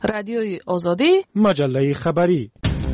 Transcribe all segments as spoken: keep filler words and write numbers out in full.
رادیوی آزادی، مجله خبری.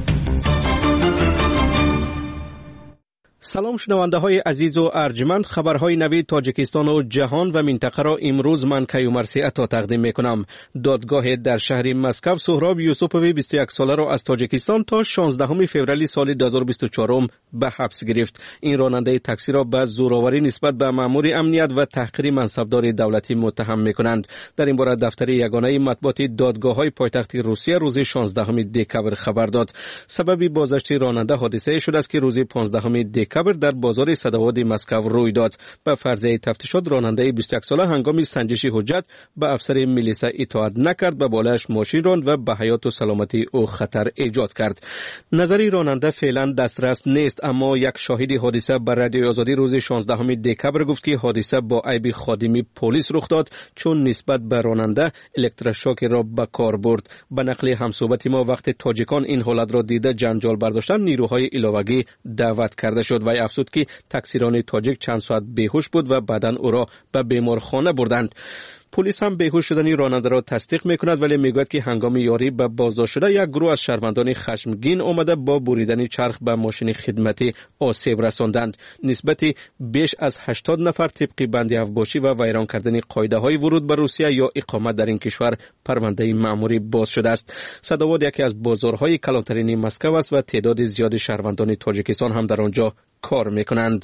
سلام شنونده های عزیز و ارجمند، خبرهای نوید تاجیکستان و جهان و منطقه را امروز من کیومرثی عطا تقدیم میکنم. دادگاه در شهر مسکو سهراب یوسفوی بیست و یک ساله را از تاجیکستان تا شانزدهم فوریه سال دو هزار و بیست و چهار به حبس گرفت. این راننده تاکسی را به زورآوری نسبت به مأمور امنیت و تحقیر منصبدار دولتی متهم میکنند. در این باره دفتر یگانه مطبوعات دادگاه‌های پایتخت روسیه روز شانزدهم دکبر خبر داد. سبب بازداشت راننده حادثه شده است که روز پانزدهم دکبر در بازار صدواد مسکو روی داد. به فرضیه تفتیشات راننده بیست و یک ساله هنگام سنجش حجت به افسر میلیسا اطاعت نکرد و بالایش ماشین راند و به حیات و سلامتی او خطر ایجاد کرد. نظری راننده فعلا دسترس نیست، اما یک شاهد حادثه بر رادیوی آزادی روز شانزدهم دکبر گفت که حادثه با عیب خادمی پلیس رخ داد چون نسبت به راننده الکتروشوک را به کار برد. به نقل همصحبت ما وقت تاجیکان این حالت را دیده جنجال برداشتن نیروهای علاوه‌ای دعوت کرده شد و افزود که تاکسیران تاجیک چند ساعت بیهوش بود و بعداً او را به بیمارخانه بردند. پلیس هم بیهوش شدن راننده را تصدیق میکند، ولی میگوید که هنگام یاری به بازداشت شده یک گروه از شهروندان خشمگین آمده با بریدن چرخ به ماشین خدمتی آسیب رساندند. نسبت بیش از هشتاد نفر طبق بند افباشی و ویران کردن قاعده های ورود به روسیه یا اقامت در این کشور پرونده مأموری باز شده است. صدواد یکی از بازارهای کلانترین مسکو است و تعداد زیاد شهروندان تاجیکستان هم در آنجا کار میکنند.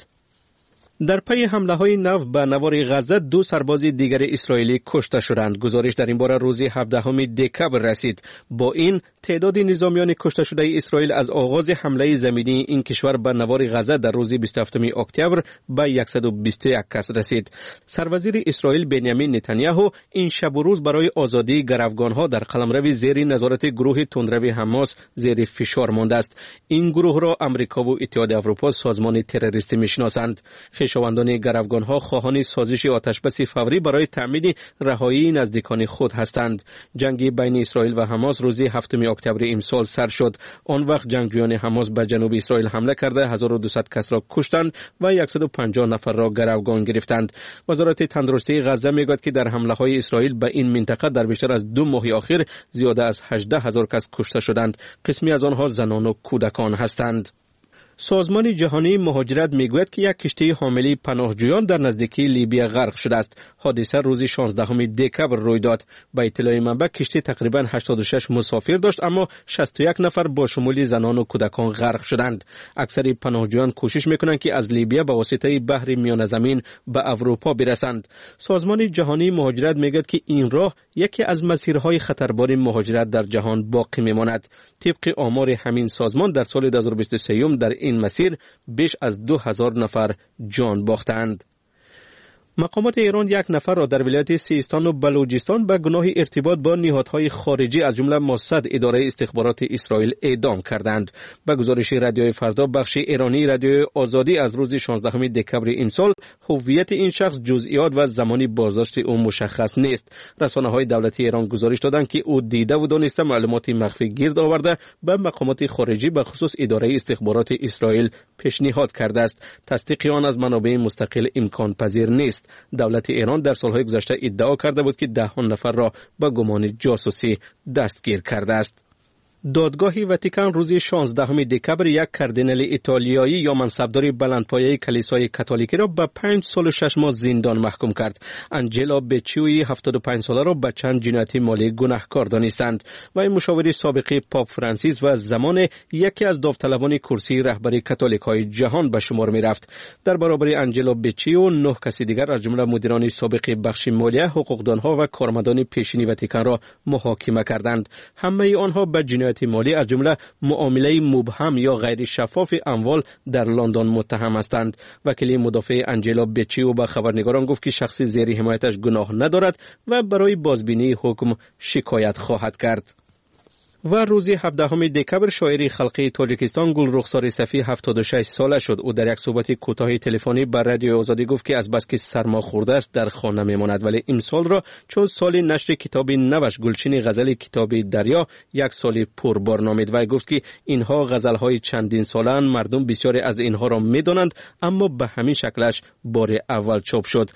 در پی حمله های نو به نوار غزه دو سرباز دیگر اسرائیلی کشته شدند. گزارش در این باره روز هفدهم دکبر رسید. با این تعداد نظامیان کشته شده اسرائیل از آغاز حمله زمینی این کشور به نوار غزه در روز بیست و هفتم اکتبر به صد و بیست و یک کس رسید. سروزیر اسرائیل بنیامین نتانیاهو این شب و روز برای آزادی گروگانها در قلمرو زیر نظارت گروه تندرو حماس زیر فشار مانده است. این گروه را امریکا و اتحاد اروپا سازمان تروریستی میشناسند. خویشاوندان گروگانها خواهان سازش آتشبس فوری برای تامین رهایی نزدیکان خود هستند. جنگ بین اسرائیل و حماس روز هفتم اکتبر امسال سر شد. آن وقت جنگجویان حماس به جنوب اسرائیل حمله کرده هزار و دویست کس را کشتند و صد و پنجاه نفر را گروگان گرفتند. وزارت تندرستی غزه میگوید که در حمله های اسرائیل به این منطقه در بیشتر از دو ماه اخیر زیاده از هجده هزار کس کشته شدند. قسمی از آنها زنان و کودکان هستند. سازمان جهانی مهاجرت میگوید که یک کشتی حامل پناهجویان در نزدیکی لیبی غرق شده است. حادثه روز شانزدهم دکبر روی داد. با اطلاع منبع کشتی تقریبا هشتاد و شش مسافر داشت، اما شصت و یک نفر با شمول زنان و کودکان غرق شدند. اکثر پناهجویان کوشش میکنند که از لیبی به واسطه بحر میانه زمین به اروپا برسند. سازمان جهانی مهاجرت میگوید که این راه یکی از مسیرهای خطربار مهاجرت در جهان باقی میماند. طبق آمار همین سازمان در سال دو هزار و بیست و سه در این مسیر بیش از دو هزار نفر جان باختند. مقامات ایران یک نفر را در ولایت سیستان و بلوچستان به گناه ارتباط با نهادهای خارجی از جمله موساد اداره استخبارات اسرائیل اعدام کردند. به گزارش رادیوی فردا بخش ایرانی رادیوی آزادی از روز شانزدهم دکبر امسال هویت این شخص، جزئیات و زمانی بازداشت او مشخص نیست. رسانه‌های دولتی ایران گزارش دادند که او دیده و دانسته معلومات مخفی گرد آورده به مقامات خارجی به خصوص اداره استخبارات اسرائیل پیشنهاد کرده است. تصدیق آن از منابع مستقل امکان پذیر نیست. دولت ایران در سالهای گذشته ادعا کرده بود که ده نفر را به گمان جاسوسی دستگیر کرده است. دادگاه واتیکان روز شانزدهم دکبر یک کاردینال ایتالیایی یا منصبدار بلندپایه کلیسای کاتولیکی را به پنج سال و شش ماه زندان محکوم کرد. انجلا بچیوی هفتاد و پنج ساله را به چند جنایت مالی گناهکار دانستند و این مشاور سابق پاپ فرانسیس و زمان یکی از داوطلبان کرسی رهبری کاتولیکای جهان به شمار می رفت. در برابر انجلا بچیو نه کسی دیگر از جمله مدیران سابق بخش مالیه، حقوقدانها و کارمندان پیشینی واتیکان را محاکمه کردند. همه آنها به جنایت مالی از جمله معامله مبهم یا غیر شفاف اموال در لندن متهم هستند. وکیل مدافع انجلا بچیو به خبرنگاران گفت که شخصی زیر حمایتش گناه ندارد و برای بازبینی حکم شکایت خواهد کرد. و روز هفدهم دکبر شاعر خلقی تاجیکستان گل رخسار صفی هفتاد و شش ساله شد. او در یک صحبت کوتاه تلفنی بر رادیو آزادی گفت که از بس که سرما خورده است در خانه میماند، ولی امسال را چون سال نشر کتاب نوش گلچین غزل کتاب دریا یک سال پربار نامید و گفت که اینها غزل‌های چندین سالن، مردم بسیاری از اینها را میدانند، اما به همین شکلش بار اول چاپ شد.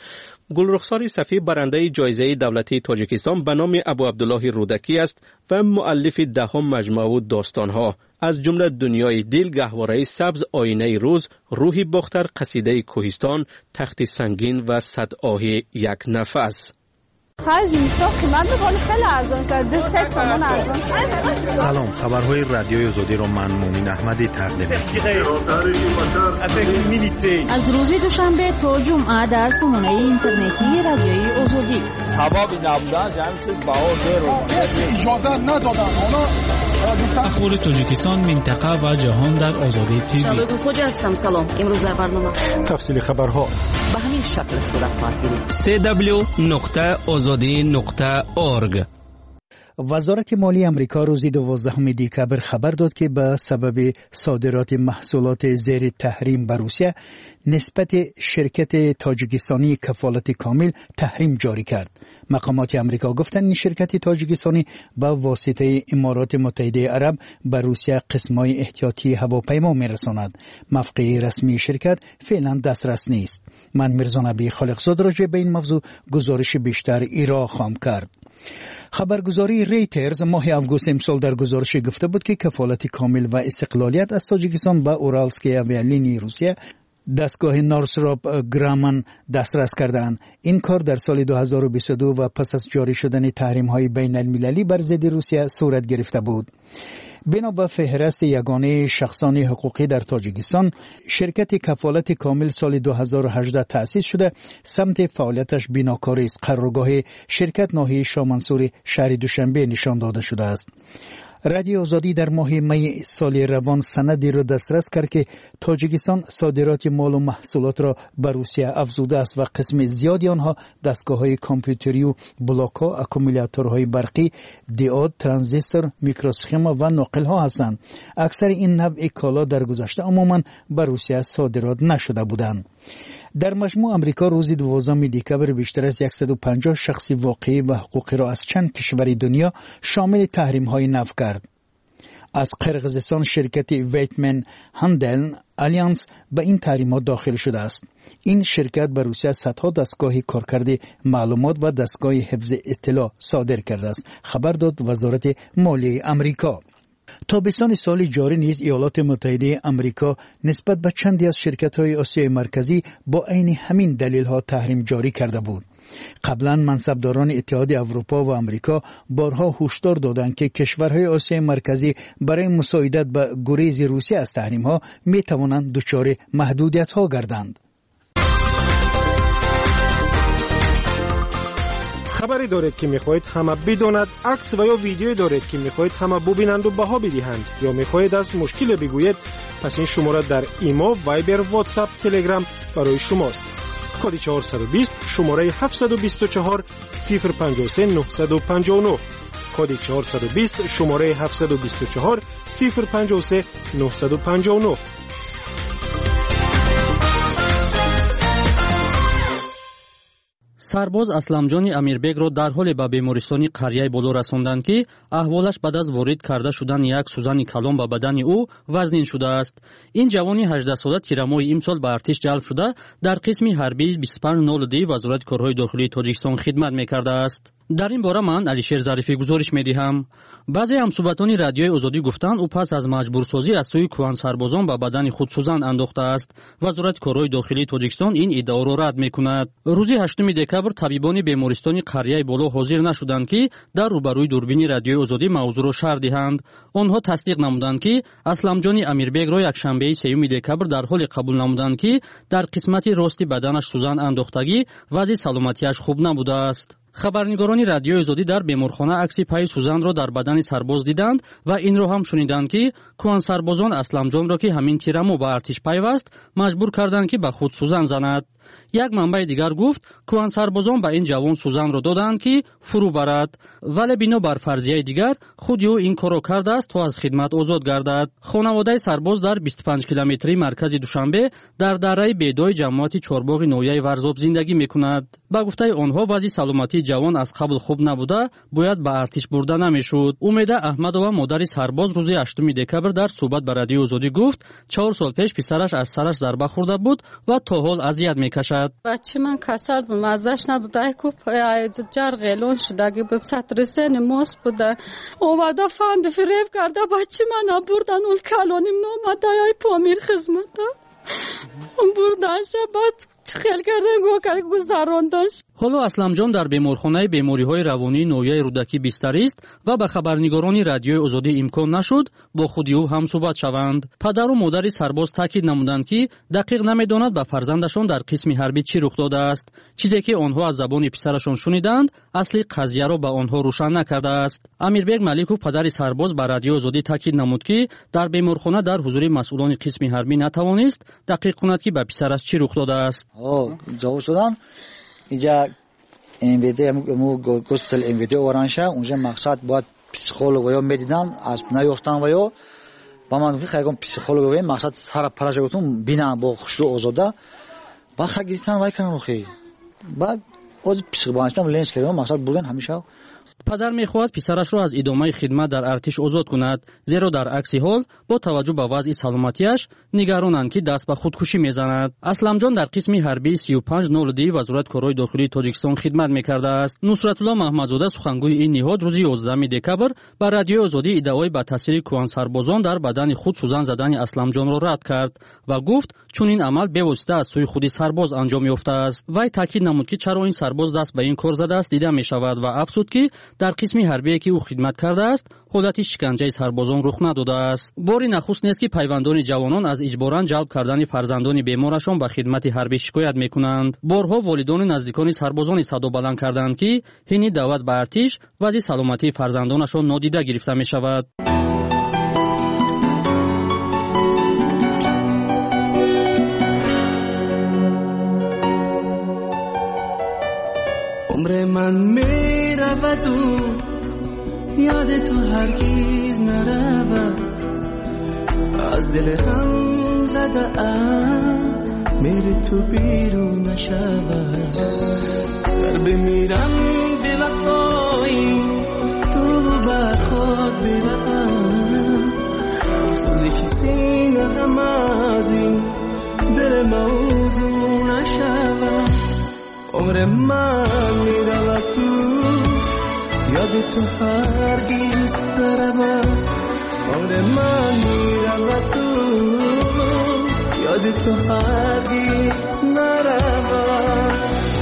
گلرخسار صفی برنده جایزه دولتی تاجیکستان به نام ابو عبدالله رودکی است و مؤلف دهم مجموعه داستانها از جمله دنیای دل، گهواره سبز، آینه روز، روحی باختر، قصیده کوهستان، تخت سنگین و صد آه یک نفس. سلام، خبرهای رادیوی آزادی را من مومن احمدی تقدیم می‌کنم. از روز دوشنبه تا جمعه در سامانه اینترنتی رادیوی آزادی. سبب نبودن جمعیت باور اجازه ندادن. اخبار تاجیکستان، منطقه و جهان در آزادی تیوی. شبکه فوجی هستم. سلام. امروز در برنامه تفصیل خبرها به همین شکل صورت خواهد گرفت. سی دبلیو نقطه آزادی نقطه اورگ. وزارت مالی امریکا روز دوازدهم دکبر خبر داد که به سبب صادرات محصولات زیر تحریم به روسیه نسبت شرکت تاجیکستانی کفالت کامل تحریم جاری کرد. مقامات امریکا گفتند این شرکت تاجیکستانی با واسطه امارات متحده عرب به روسیه قسمای احتیاطی هواپیما میرساند. موقع رسمی شرکت فعلا دسترس نیست. من میرزا نبی خالقزاد راجع به این موضوع گزارش بیشتر ایرا خواهم کرد. خبرگزاری ریترز ماه اوگوست امسال در گزارش گفته بود که کفالت کامل و استقلالیت از تاجیکستان به اورالسکی اویالینی روسیه دستگاه نورسراپ گرامن دسترس کردند. این کار در سال دو هزار و بیست و دو و پس از جاری شدن تحریم‌های بین المللی بر ضد روسیه صورت گرفته بود. بنا به فهرست یگانه شخصان حقوقی در تاجیکستان، شرکت کفالت کامل سال دو هزار و هجده تأسیس شده. سمت فعالیتش بیناکاری است. قرارگاه شرکت ناحیه شاه منصور شهر دوشنبه نشان داده شده است. رادیو آزادی در ماه می سال روان سندی را دسترس کرد که تاجیکستان صادرات مال و محصولات را به روسیه افزوده است و قسم زیادی آنها دستگاه‌های کامپیوتری و بلاک‌ها، اکومولاتورهای برقی، دیود، ترانزیستور، میکروسخما و ناقل‌ها هستند. اکثر این نوع کالا در گذشته عموماً به روسیه صادرات نشده بودند. در مجموع امریکا روز دوازدهم دکبر بیشتر از صد و پنجاه شخصی واقعی و حقوقی را از چند کشور دنیا شامل تحریم‌های نفی کرد. از قرقیزستان شرکت ویتمن هندل الیانس به این تحریمات داخل شده است. این شرکت به روسیه صدها دستگاه کارکرد معلومات و دستگاه حفظ اطلاع صادر کرده است. خبر داد وزارت مالی امریکا. تابستان سال جاری نیز ایالات متحده امریکا نسبت به چندی از شرکت‌های آسیای مرکزی با عین همین دلیل‌ها تحریم جاری کرده بود. قبلا منصبداران اتحاد اروپا و امریکا بارها هشدار دادند که کشورهای آسیای مرکزی برای مساعدت به گریز روسیه از تحریم‌ها می‌توانند دچار محدودیت‌ها گردند. خبری دارید که میخواهید همه بداند، عکس و یا ویدیویی دارید که میخواهید همه ببینند و بها بدهند، یا میخواهید از مشکل بگویید، پس این شماره در ایما، وایبر، واتساپ، تلگرام برای شماست. کد چهارصد و بیست شماره هفتصد و بیست و چهار صفر پنجاه و سه نهصد و پنجاه و نه. کد چهارصد و بیست شماره هفتصد و بیست و چهار صفر پنجاه و سه نهصد و پنجاه و نه. سرباز اسلمجان امیربگ را در حال به بیمارستانی قریه بالا رساندند که احوالش بعد از وارد کرده شدن یک سوزن کلان به بدن او وزنین شده است. این جوانی هجده ساله تیرماه امسال به ارتش جلب شده در قسم حربی بیست و پنج صفر دو وزارت کارهای داخلی تاجیکستان خدمت می‌کرده است. در این باره من علیشیر ظریفی گزارش می‌دهم. بعضی همصحبتان رادیوی آزادی گفتند او پس از مجبورسازی از سوی کوهن سربازان به بدن خود سوزن انداخته است. وزارت کارهای داخلی تاجیکستان این ادعا را رد می‌کند. روز هشتم دکبر طبیبان بیمارستان قریه بالا حاضر نشدند که در روبروی دوربین رادیوی آزادی موضوع را شرح دهند. آنها تصدیق نمودند که اسلمجان امیربگ را یکشنبه سوم دکبر در حال قبول نمودند که در قسمت راستی بدنش سوزن انداختگی وضع سلامتیش خوب نبوده است. خبرنگاران رادیوی آزادی در بیمارخانه عکس پای سوزن را در بدن سرباز دیدند و این را هم شنیدند که کوهن سربازان اسلمجان را که همین تیرمو به ارتش پیوست مجبور کردند که به خود سوزن زند. یک منبع دیگر گفت کوهن سربازان به این جوان سوزن را دادند که فرو برد، ولی بنا بر فرضیه دیگر خود او این کار را کرده است تا از خدمت آزاد گردد. خانواده سرباز در بیست و پنج کیلومتری مرکز دوشنبه در دره بیدای جماعت چهارباغ نویه ورزاب زندگی میکند. با گفته آنها وضع سلامتی ҳолати ҷавон аз қабл хуб набуда бояд ба артиш бурда намешуд. умеда аҳмадова модари сарбоз рӯзи ҳаштуми декабр дар суҳбат ба радиои озодӣ гуфт чаҳор сол пеш писараш аз сараш зарба хӯрда буд ва то ҳол азият мекашад. бачи ман касал буд, маззаш набуд, айку ҷар ғелон шудаги буд, сатрисени мост буда. омада фанд фиреб карда бачи мана бурдан, он калоним номада ай помир хизмата бурданша бад хел кардан го кард гузарондаш. ҳоло Асламҷон дар беморхонаи бемориҳои равонии ноҳияи рӯдакӣ бистарист ва ба хабарнигорони радиои озодӣ имкон нашуд бо худи ӯ ҳамсӯҳбат шаванд. падару модари сарбоз таъкид намуданд ки дақиқ намедонад ба фарзандашон дар қисми ҳарбӣ чӣ рух додааст. чизе ки онҳо аз забони писарашон шуниданд асли қазияро ба онҳо рӯшан накардааст. Амирбек Маликов падари сарбоз ба радиои озодӣ таъкид намуд ки дар беморхона дар ҳузури масъулони қисми ҳарбӣ натавонист дақиқ кунад ки ба писараш чӣ рух додааст. ҷавоб шудам اینجا امویدی امو گوستل امویدی اورانشا اونجا مقصد باید پسیخولوگ و یا میدیدم از نیافتم و یا با من خیلی پسیخولوگ و مقصد هر پراش گفتم بینم با خشوع آزاده با خگیرتن وای کنم خیلی بعد از پسیخبانشتم لنز کردم مقصد بودن همیشه. падар мехоҳад писарашро аз идомаи хидмат дар артиш озод кунад, зеро дар акси ҳол бо таваҷҷӯҳ ба вазъи саломатиаш нигаронанд ки даст ба худкушӣ мезанад. Асламҷон дар қисми ҳарбии си ю панҷ нолди Вазорат корҳои дохилии Тоҷикистон хидмат мекардааст. Нусратулло Маҳмадзода сухангӯи ин ниҳод рӯзи ёздаҳуми декабр ба радиои озодӣ иддаои ба таъсири кӯҳансарбозон дар бадани худ сӯзан задани Асламҷонро рад кард ва гуфт чунин амал бевосита аз сӯи худи сарбоз анҷом ёфтааст. Вай таъкид намуд ки чаро ин сарбоз даст ба ин кор задааст дида мешавад ва афзуд ки дар қисми ҳарбие ки ӯ хидмат кардааст ҳолати шиканҷаи сарбозон рух надодааст. бори нахуст нест ки пайвандони ҷавонон аз иҷборан ҷалб кардани фарзандони беморашон ба хидмати ҳарбӣ шикоят мекунанд. борҳо волидони наздикони сарбозони садо баланд карданд ки ҳини даъват ба артиш вазъи саломатии фарзандонашон нодида гирифта мешавад. عمر من میرود و یاد تو هرگز نرود از دل هم زده ام میری تو بیرون نشود در بمیرم به وفایی تو بر خود برم سوزش سینه هم از این دل موضوع نشود عمر من میرود تو یاد تو هرگز نرود عمر من میرود تو یاد تو هرگز نرود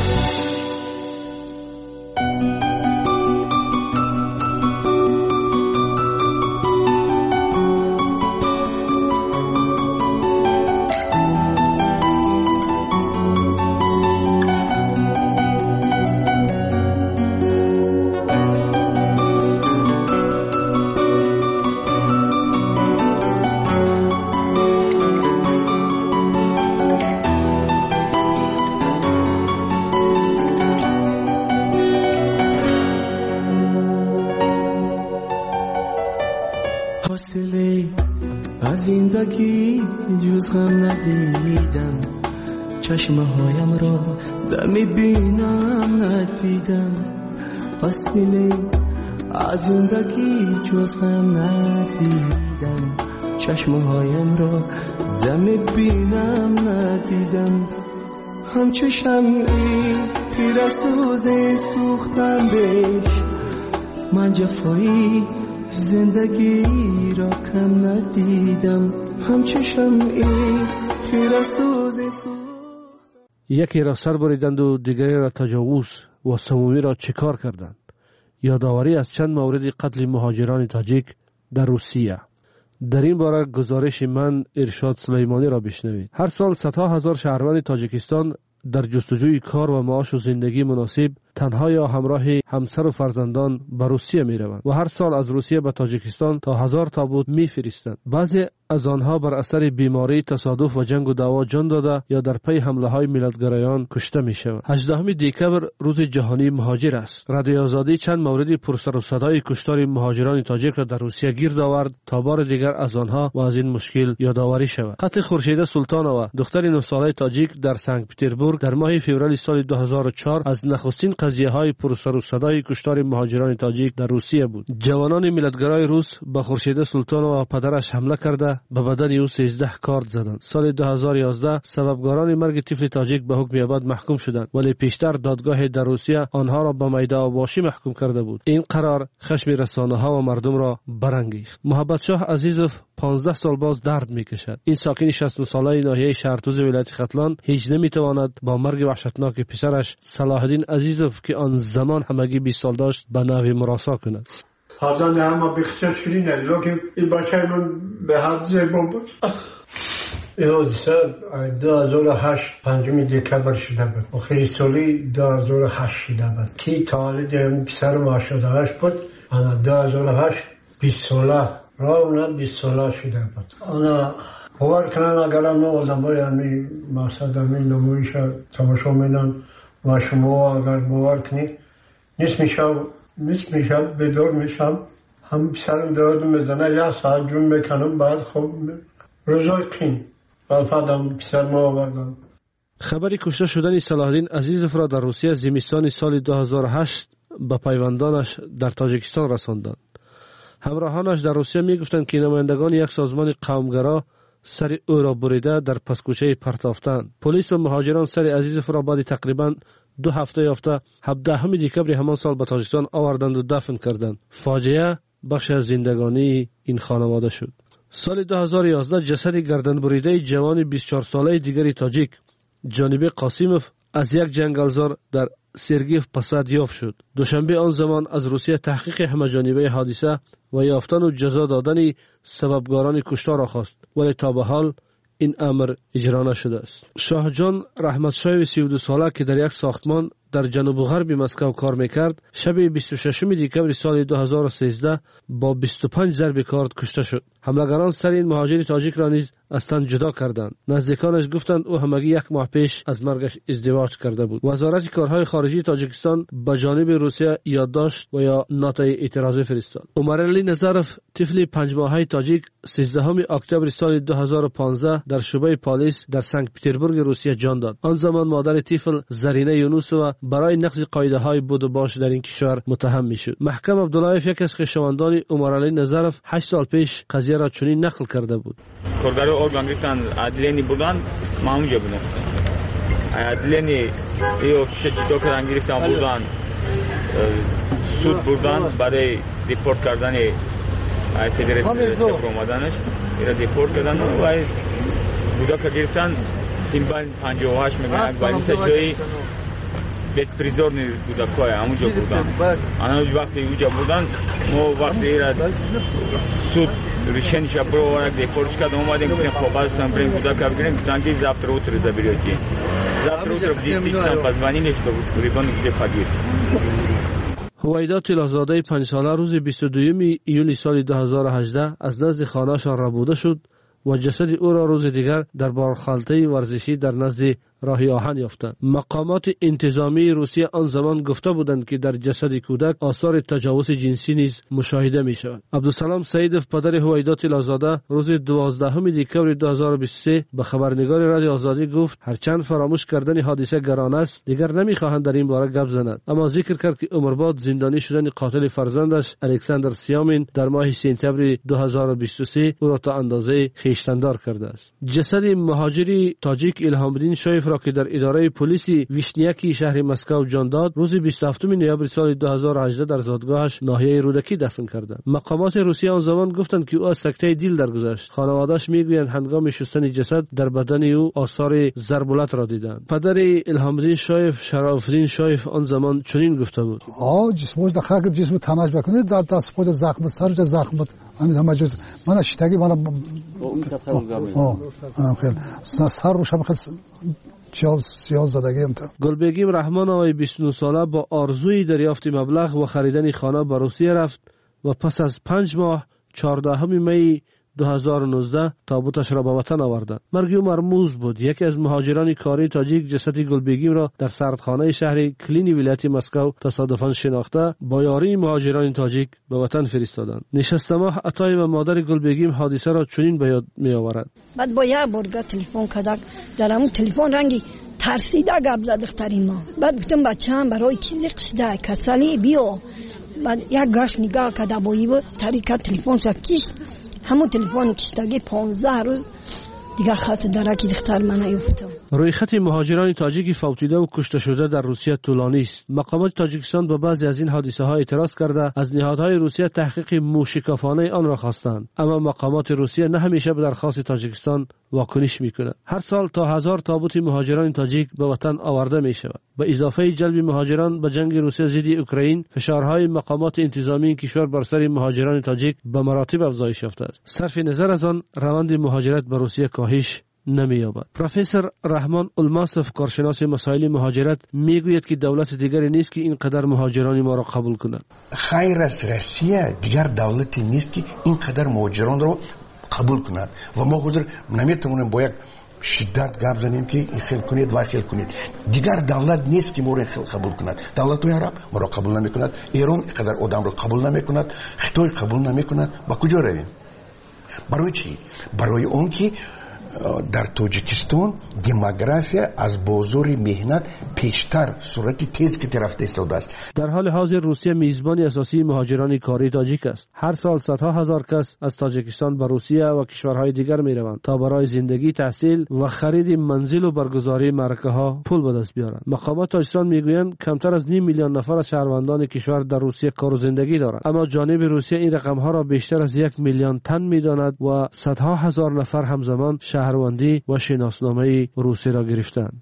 زندگی جز غم ندیدم چشمه هایم را دمی بینم ندیدم فاصله از زندگی جز غم ندیدم چشمه هایم را دمی بینم ندیدم همچو شمعی پیرسوز سوختندش من جفایی زندگی را کم ندیدم همچو شمعی پیرسوز یکی را سر بریدند و دیگری را تجاوز و سومی را چکار کردند. یادآوری از چند مورد قتل مهاجران تاجیک در روسیه. در این باره گزارش من ارشاد سلیمانی را بشنوید. هر سال صدها هزار شهروند تاجیکستان در جستجوی کار و معاش و زندگی مناسب تنها یا همراه همسر و فرزندان به روسیه می روند و هر سال از روسیه به تاجیکستان تا هزار تابوت می فرستند. بعضی از آنها بر اثر بیماری، تصادف و جنگ و دعوا جان داده یا در پی حمله های ملتگرایان کشته می شوند. هجدهم دکبر روز جهانی مهاجر است. رادیو آزادی چند مورد پرسر و صدای کشتار مهاجران تاجیک را در روسیه گیر آورد تا بار دیگر از آنها و از این مشکل یادآوری شود. قتل خورشیده سلطانова دختر نه ساله تاجیک در سنت پترزبورگ در ماه فوریه سال دو هزار و چهار از نخستین قضیه های پرسر و صدای کشتار مهاجران تاجیک در روسیه بود. جوانان ملتگرای روس به خورشید سلطان و پدرش حمله کرده به بدن او سیزده کارد زدند. سال دو هزار و یازده سببگاران مرگ طفل تاجیک به حکم ابد محکوم شدند، ولی پیشتر دادگاه در روسیه آنها را به میده آباشی محکوم کرده بود. این قرار خشم رسانه ها و مردم را برانگیخت. محبت شاه عزیزوف پانزده سال باز درد میکشد. این ساکن شصت ساله ناحیه شهرتوز ولایت ختلان هیچ نمیتواند با مرگ وحشتناک پسرش صلاح الدین عزیزوف که آن زمان همگی بیست سال داشت به نحوی مراسا کند. حاضر اما بخشش شدین لکن این بچه من به حد زیبان بود. این حادثه دو هزار و هشت پنجم دکتر شده بود و خیلی سالی دو هزار و هشت شده بود کی تولد پسر ما شده هشت بود. انا دو هزار و هشت بیست ساله راونا بیست ساله شده بود. انا باور کنن اگر ما آدم های همی مقصد همی نمایش تماشا میدن و شما اگر باور کنید نیست میشم نیست میشم بدور میشم هم سرم درد میزنه یا ساعت جون میکنم بعد خب روزای قیم بعد پسر ما آوردم. خبری کشته شدن صلاح الدین عزیزوف را در روسیه زمستان سال دو هزار و هشت به پیوندانش در تاجیکستان رساندند. همراهانش در روسیه میگفتند که نمایندگان یک سازمان قومگرا سر او را بریده در پسکوچه پرتافتند. پلیس و مهاجران سر عزیزوف را بعد تقریبا دو هفته یافته هفدهم دکبر همان سال به تاجیکستان آوردند و دفن کردند. فاجعه بخش از زندگانی این خانواده شد. سال دو هزار و یازده جسد گردن بریده جوان بیست و چهار ساله دیگری تاجیک جانبه قاسیموف از یک جنگلزار در سرگیف پسد یافت شد. دوشنبه آن زمان از روسیه تحقیق همه جانبه حادثه و یافتن و جزا دادن سببگاران کشتار را خواست، ولی تا به حال این امر اجرا نشده است. شاه جان رحمت شاه سی و دو ساله که در یک ساختمان در جنوب غرب مسکو کار میکرد شب بیست و ششم دکبر سال دو هزار و سیزده با بیست و پنج ضرب کارد کشته شد. حملگران سر این مهاجر تاجیک را نیز از تن جدا کردند. نزدیکانش گفتند او همگی یک ماه پیش از مرگش ازدواج کرده بود. وزارت کارهای خارجی تاجیکستان به جانب روسیه یادداشت و یا نوتای اعتراضی فرستاد. عمرعلی نظرف طفل پنج ماهه تاجیک سیزدهم اکتبر سال دو هزار و پانزده در شعبه پلیس در سنت پترزبورگ روسیه جان داد. آن زمان مادر طفل زرینه یونوسова برای نقض قاعده های بود و باش در این کشور متهم میشد. محکم عبداللهیف یک از خویشاوندان عمرعلی نظرف هشت سال پیش قضیه را چنین نقل کرده بود. کارگرای ارگان گرفتن عدلینی بودن، ما اونجا بودم. عدلینی یه افیش جدا کردن گرفتن بودن، سود بودن برای دیپورت کردن فدراسیون سفر اومدنش، اینا دیپورت کردن و بودا که گرفتن سیمبان پنجاه و هشت میگن ولی نیست جایی بیت پریزور نیست بودا که همونجا بودن. آنها وقتی اونجا بودن ما وقتی ایراد سود ریشنش برو ورق دیپورتش کردن اومدیم که خب بعدش بریم بودا که بگیریم زنگی زفت رو تر زبیریتی زفت رو تر بیست بیستان پزوانی نشده بود ریبان گیده فگیر. هویدا طلازاده پنج ساله روز بیست و دوم ایولی سال دو هزار و هجده از نزد خانه‌شان ربوده شد و جسد او را روز دیگر در بارخالطه ورزشی در نزد راهی آهن یافتند. مقامات انتظامی روسیه آن زمان گفته بودند که در جسد کودک آثار تجاوز جنسی نیز مشاهده می شود. عبدالسلام سعیدوف پدر هویدا طلازاده روز دوازدهم دکبر دو هزار و بیست و سه به خبرنگار رادیو آزادی گفت هرچند فراموش کردن حادثه گران است دیگر نمیخواهند در این باره گپ زنند، اما ذکر کرد که عمرباد زندانی شدن قاتل فرزندش الکساندر سیامین در ماه سپتامبر دو هزار و بیست و سه او را تا اندازه خویشتندار کرده است. جسد مهاجری تاجیک الهام الدین شایف را که در اداره پلیس ویشنیکی شهر مسکو جان داد روز بیست و هفتم نوامبر سال دو هزار و هجده در زادگاهش ناحیه رودکی دفن کردند. مقامات روسیه آن زمان گفتند که او از سکته دل درگذشت. خانواده‌اش میگویند هنگام شستن جسد در بدن او آثار ضربالت را دیدند. پدر الهام الدین شایف شرف الدین شایف آن زمان چنین گفته بود: آ جسمش در خاک جسم تماش بکنید در دست خود زخم سر زخم همین همه جز من اشتگی من اون خیلی سر روش هم سیاه زدگی هم کرد. گلبگیم رحمان آقای بیست و نه ساله با آرزوی دریافت مبلغ و خریدن خانه به روسیه رفت و پس از پنج ماه چهاردهم می دو هزار و نوزده تابوتش را به وطن آوردند. مرگ او مرموز بود. یکی از مهاجران کاری تاجیک جسد گلبگیم را در سردخانه شهر کلینی ولایت مسکو تصادفاً شناخته با یاری مهاجران تاجیک به وطن فرستادند. نشسته ماه عطای و مادر گلبگیم حادثه را چنین به یاد می آورد: بعد با یک بار تلفن کردک در همون تلفن رنگی ترسیده گپ زد دختری ما. بعد گفتم بچه‌ام برای چیزی قصده کسلی بیا. بعد یک گاش نگاه کرده با این طریقه تلفنش کشت. همون تلفن کشتگی پانزده روز دیگه خط درکی دختر من نیفتم. روی خط مهاجران تاجیکی فوتیده و کشته شده در روسیه طولانی است. مقامات تاجیکستان به بعضی از این حادثه ها اعتراض کرده از نهادهای روسیه تحقیق موشکافانه آن را خواستند، اما مقامات روسیه نه همیشه به درخواست تاجیکستان واکنش میکنند. هر سال تا هزار تابوت مهاجران تاجیک به وطن آورده می شود. به اضافه جلب مهاجران به جنگ روسیه ضد اوکراین، فشارهای مقامات انتظامی این کشور بر سر مهاجران تاجیک به مراتب افزایش یافته است. صرف نظر از آن، روند مهاجرت به روسیه کاهش نمی‌یابد. پروفسور رحمان الماسف، کارشناس مسائل مهاجرت، میگوید که دولت دیگری نیست که اینقدر مهاجران ما را قبول کند. خیر از روسیه دیگر دولتی نیست که اینقدر مهاجران را قبول کند و ما حضور نمیتونیم با یک شدت گپ زنیم که این خیل کنید و خیل کنید. دیگر دولت نیست که ما را خیل قبول کند. دولت عرب ما را قبول نمی‌کند، ایران اینقدر آدم را قبول نمی‌کند، خیتای قبول نمی‌کند. با کجا رویم؟ برای چی؟ برای اون که در تاجیکستان دموگرافی از بازار مهنت پیشتر سرعت تیز که رفته ایستاده است. در حال حاضر روسیه میزبان اساسی مهاجران کاری تاجیک است. هر سال صدها هزار کس از تاجیکستان به روسیه و کشورهای دیگر می روند تا برای زندگی، تحصیل و خرید منزل و برگزاری معرکه ها پول به دست بیارند. مقامات تاجیکستان میگویند کمتر از نیم میلیون نفر از شهروندان کشور در روسیه کار و زندگی دارند، اما جانب روسیه این رقم ها را بیشتر از یک میلیون تن میداند و صدها هزار نفر همزمان شهروندی و شناسنامه روسی را گرفتند.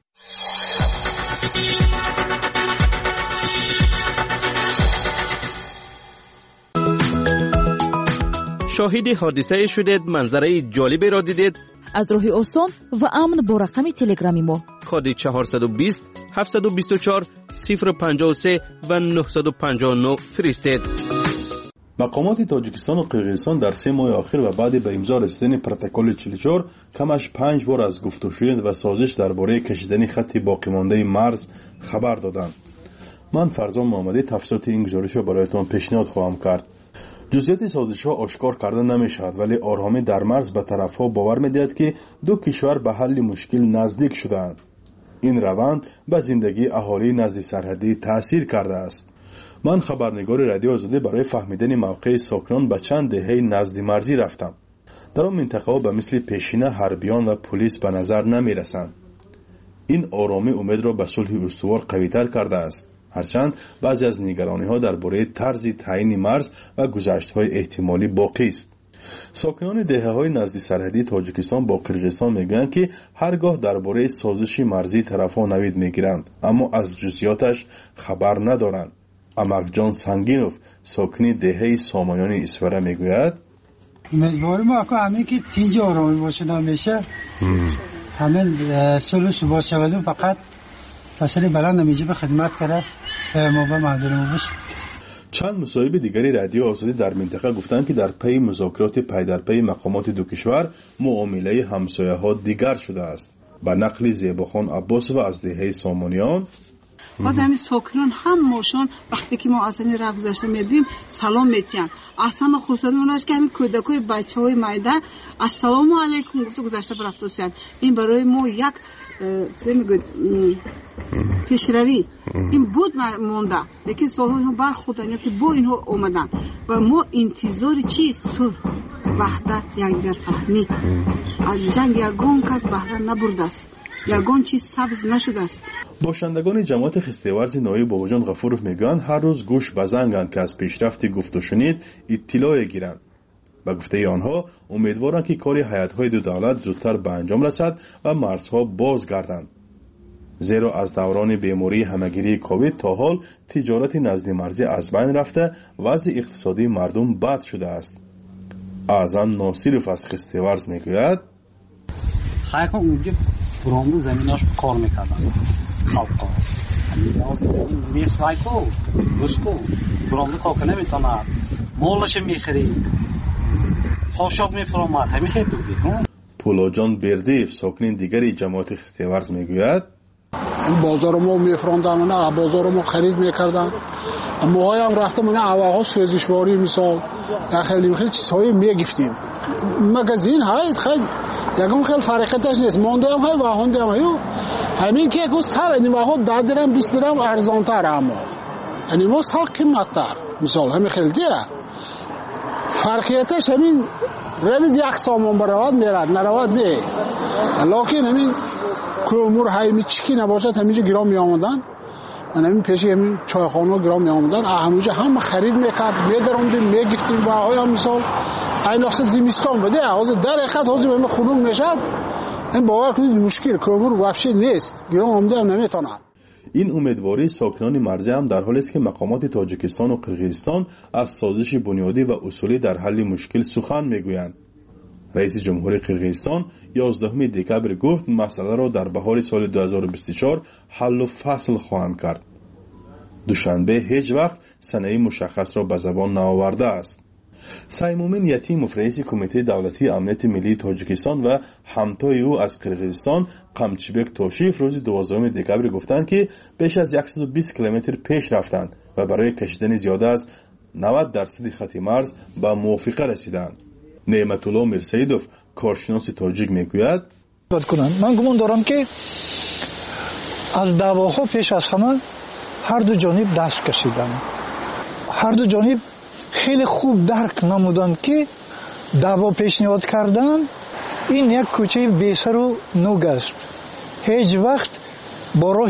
شاهد حادثه شدید، منظره جالبی را دیدید؟ از راه آسان و امن با رقم تلگرامی ما کد چهارصد و بیست هفتصد و بیست و چهار صفر پنجاه و سه و نهصد و پنجاه و نه فرستید. مقامات تاجیکستان و قرقیزستان در سه ماه آخر و بعد به امضا رسیدن پروتکل چهل و چهار کمش پنج بار از گفت و شنود و سازش درباره کشیدن خط باقی مانده مرز خبر دادند. من فرزان محمدی تفصیلات این گزارش را برایتان پیشنهاد خواهم کرد. جزئیات سازش‌ها آشکار کرده نمی‌شود، ولی آرامه در مرز به طرف‌ها باور می‌دهد که دو کشور به حل مشکل نزدیک شده‌اند. این روند به زندگی اهالی نزد سرحدی تأثیر کرده است. من خبرنگار رادیو آزادی برای فهمیدن موقع ساکنان به چند دهه نزد مرزی رفتم. در آن منطقه به مثل پیشینه حربیان و پلیس به نظر نمی‌رسند. این آرامی امید را به صلح استوار قوی‌تر کرده است. هرچند بعضی از نگرانی‌ها درباره طرز تعیین مرز و گذشت‌های احتمالی باقی است. ساکنان دهه‌های نزدیک سرحدی تاجیکستان با قرقیزستان میگویند که هرگاه درباره سازش مرزی طرف‌ها نوید میگیرند، اما از جزئیاتش خبر ندارند. امکجان سنگینوف، ساکن دهه سامانیان اسفره میگوید: امیدوار ما که همین که تینج آرامی باشه نمیشه، همین سلوش باشه و فقط فصل بلند نمیجه به خدمت کرده ما به مردم باشه. چند مصاحبه دیگری رادیو آزادی در منطقه گفتند که در پی مذاکرات پی در پی مقامات دو کشور معامله همسایه‌ها دیگر شده است. با نقل زیباخان عباسова از دهه سامانیان: باز همین ساکنان هم ماشون وقتی که ما اصلا راه گذاشته میبینیم سلام میتیم. اصلا خصوصا اوناش که همین کودکای بچهای مایده السلام علیکم گفته گذاشته برفتوسن. این برای ما یک چه میگه پیشروی این بود مونده، لیکن سالها برخوردن که با اینها اومدن و ما انتظار چی؟ صلح، وحدت، یکدیگر فهمی. از جنگ یگان کس بهره نبرده است، یگان چیز سبز نشده است. باشندگان جماعت خستیورز نایب باباجان غفورов میگویند هر روز گوش به زنگند که از پیشرفت گفت و شنید اطلاع گیرند. به گفته آنها امیدوارند که کار هیئت‌های دو دولت زودتر به انجام رسد و مرزها باز گردند، زیرا از دوران بیماری همگیری کووید تا حال تجارت نزد مرزی از بین رفته، وضع اقتصادی مردم بد شده است. اعظم ناصرов از خستیورز میگوید: خیلی اونجا برامون زمیناش کار میکردن خلقا نیاز زمین میس وایکو روسکو برامون کار نمیتونه، مالش میخرید، خوشاب میفرامد، همین خیلی بودی. پولاجان بردیف، ساکن دیگری جماعت خستیورز میگوید: بازار ما میفروندن و نه بازار ما خرید میکردن. ما هم رفتم نه اواها سوزشواری مثال خیلی خیلی چیزهای میگفتیم. مگزین های خیلی یکم خیلی فرقتش نیست، مانده هم های و هنده هم هایو همین که گو سر انیما ها ده درم بیست درم ارزان تر اما انیما سر قیمت تر مثال همین خیلی دیه فرقیتش همین روید یک سامان برود میرد نروید نه لیکن همین کومور هایمی چکی نباشد همینجا گرام می آمدن من همین پیشی همین چایخانه گرام می آمدن همونجا هم خرید میکرد میدروندیم میگفتیم و آیا مثال این لحظه زمستان بده از در اخت حاضر همین خنوم میشد این باور کنید مشکل کومور وحشی نیست گرام آمده هم نمیتوند. این امیدواری ساکنان مرزی هم در حالی است که مقامات تاجیکستان و قرقیزستان از سازش بنیادی و اصولی در حل مشکل سخن میگویند. رئیس جمهوری قرقیزستان یازدهم دکبر گفت مسئله را در بهار سال دو هزار و بیست و چهار حل و فصل خواهند کرد. دوشنبه هیچ وقت سنه مشخص را به زبان نآورده است. سیمومین یتیموف رئیس کمیته دولتی امنیت ملی تاجیکستان و همتای او از قرقیزستان قمچیبک توشیف روز دوازدهم دکبر گفتند که بیش از صد و بیست کیلومتر پیش رفتند و برای کشیدن زیاده از نود درصد خط مرز به موافقه رسیدند. نعمت الله میرسیدوف کارشناس تاجیک میگوید من گمان دارم که از دعواها پیش از همه هر دو جانب دست کشیدند. هر دو جانب خیلی خوب درک نمودند که دعوا پیشنهاد کردن این یک کوچه بی‌سر و نوگ است. هیچ وقت با راه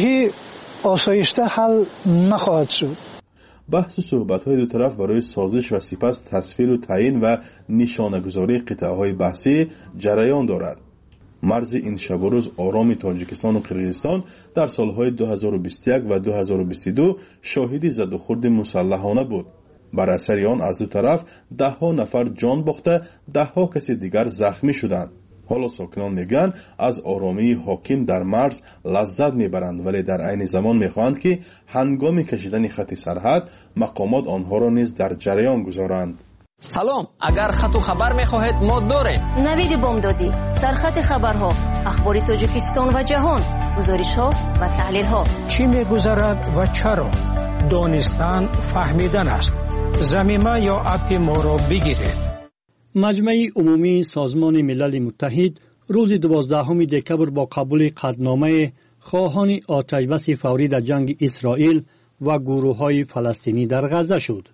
آسایشته حل نخواهد شد. بحث و صحبت‌های دو طرف برای سازش و سپس تصویر و تعیین و نشانه‌گذاری قطعه‌های بحثی جریان دارد. مرز این شب و روز آرام تاجیکستان و قرقیزستان در سالهای دو هزار و بیست و یک و دو هزار و بیست و دو شاهد زد و خورد مسلحانه بود. بر اثر آن از دو طرف ده ها نفر جان باخته، ده ها کسی دیگر زخمی شدند. حالا ساکنان میگن از آرامی حاکم در مرز لذت میبرند، ولی در عین زمان میخواهند که هنگام کشیدن خط سرحد مقامات آنها را نیز در جریان گذارند. سلام، اگر خط و خبر میخواهید ما داریم. نوید بامدادی، سرخط خبرها، اخبار تاجیکستان و جهان، گزارش ها و تحلیل ها. چی میگذرد و چرا؟ دانستن فهمیدن است. زمینه یا اپ ما را بگیرید. مجمع عمومی سازمان ملل متحد روز دوازدهم دکبر با قبول قطعنامه خواهان آتشبس فوری در جنگ اسرائیل و گروه‌های فلسطینی در غزه شد.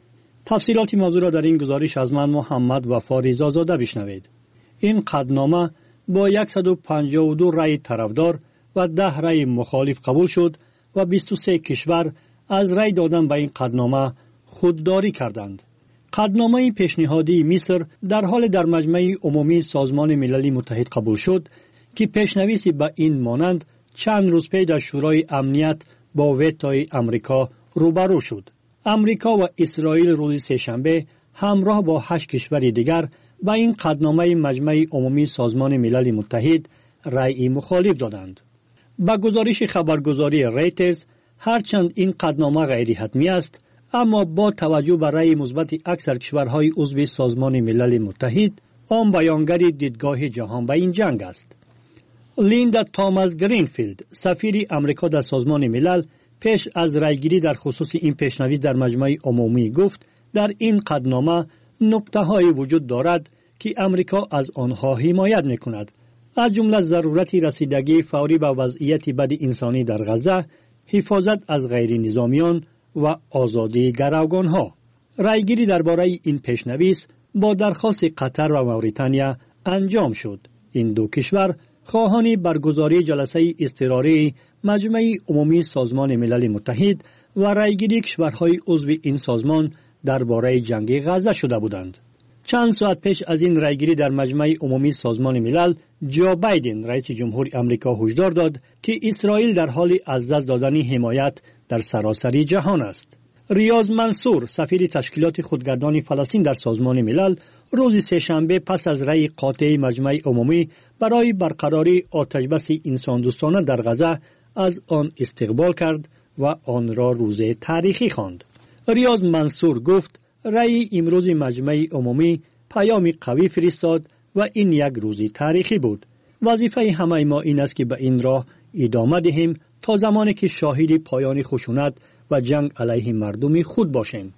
تفصیلات موضوع را در این گزارش از من محمد وفا رضازاده بشنوید. این قطعنامه با صد و پنجاه و دو رأی طرفدار و ده رأی مخالف قبول شد و بیست و سه کشور از رأی دادن به این قطعنامه خودداری کردند. قطعنامه پیشنهادی مصر در حال در مجمع عمومی سازمان ملل متحد قبول شد که پیشنویسی به این مانند چند روز پیش در شورای امنیت با وتوی امریکا روبرو شد. امریکا و اسرائیل روز سه‌شنبه همراه با هشت کشور دیگر به این قطعنامه مجمع عمومی سازمان ملل متحد رأی مخالف دادند. با گزارش خبرگزاری ریترز هرچند این قطعنامه غیر حتمی است، اما با توجه به رأی مثبت اکثر کشورهای عضو سازمان ملل متحد، آن بیانگر دیدگاه جهان به این جنگ است. لیندا تاماس گرینفیلد، سفیر امریکا در سازمان ملل، پیش از رأیگیری در خصوص این پیشنهاد در مجمع عمومی گفت در این قطعنامه نکته‌هایی وجود دارد که امریکا از آنها حمایت می‌کند، از جمله ضرورت رسیدگی فوری به وضعیت بد انسانی در غزه، حفاظت از غیر نظامیان و آزادی گروگانها. رأیگیری درباره این پیشنویس با درخواست قطر و موریتانیا انجام شد. این دو کشور خواهان برگزاری جلسه اضطراری مجمع عمومی سازمان ملل متحد و رأیگیری کشورهای عضو این سازمان درباره جنگ غزه شده بودند. چند ساعت پیش از این رأیگیری در مجمع عمومی سازمان ملل، جو بایدن رئیس جمهور آمریکا هشدار داد که اسرائیل در حال از دست دادن حمایت در سراسر جهان است. ریاض منصور، سفیر تشکیلات خودگردان فلسطین در سازمان ملل، روز سه‌شنبه پس از رأی قاطع مجمع عمومی برای برقراری آتشبس انسان دوستانه در غزه از آن استقبال کرد و آن را روز تاریخی خواند. ریاض منصور گفت رأی امروز مجمع عمومی پیام قوی فرستاد و این یک روز تاریخی بود. وظیفه همه ما این است که به این راه ادامه دهیم تا زمانی که شاهد پایان خشونت و جنگ علیه مردم خود باشیم.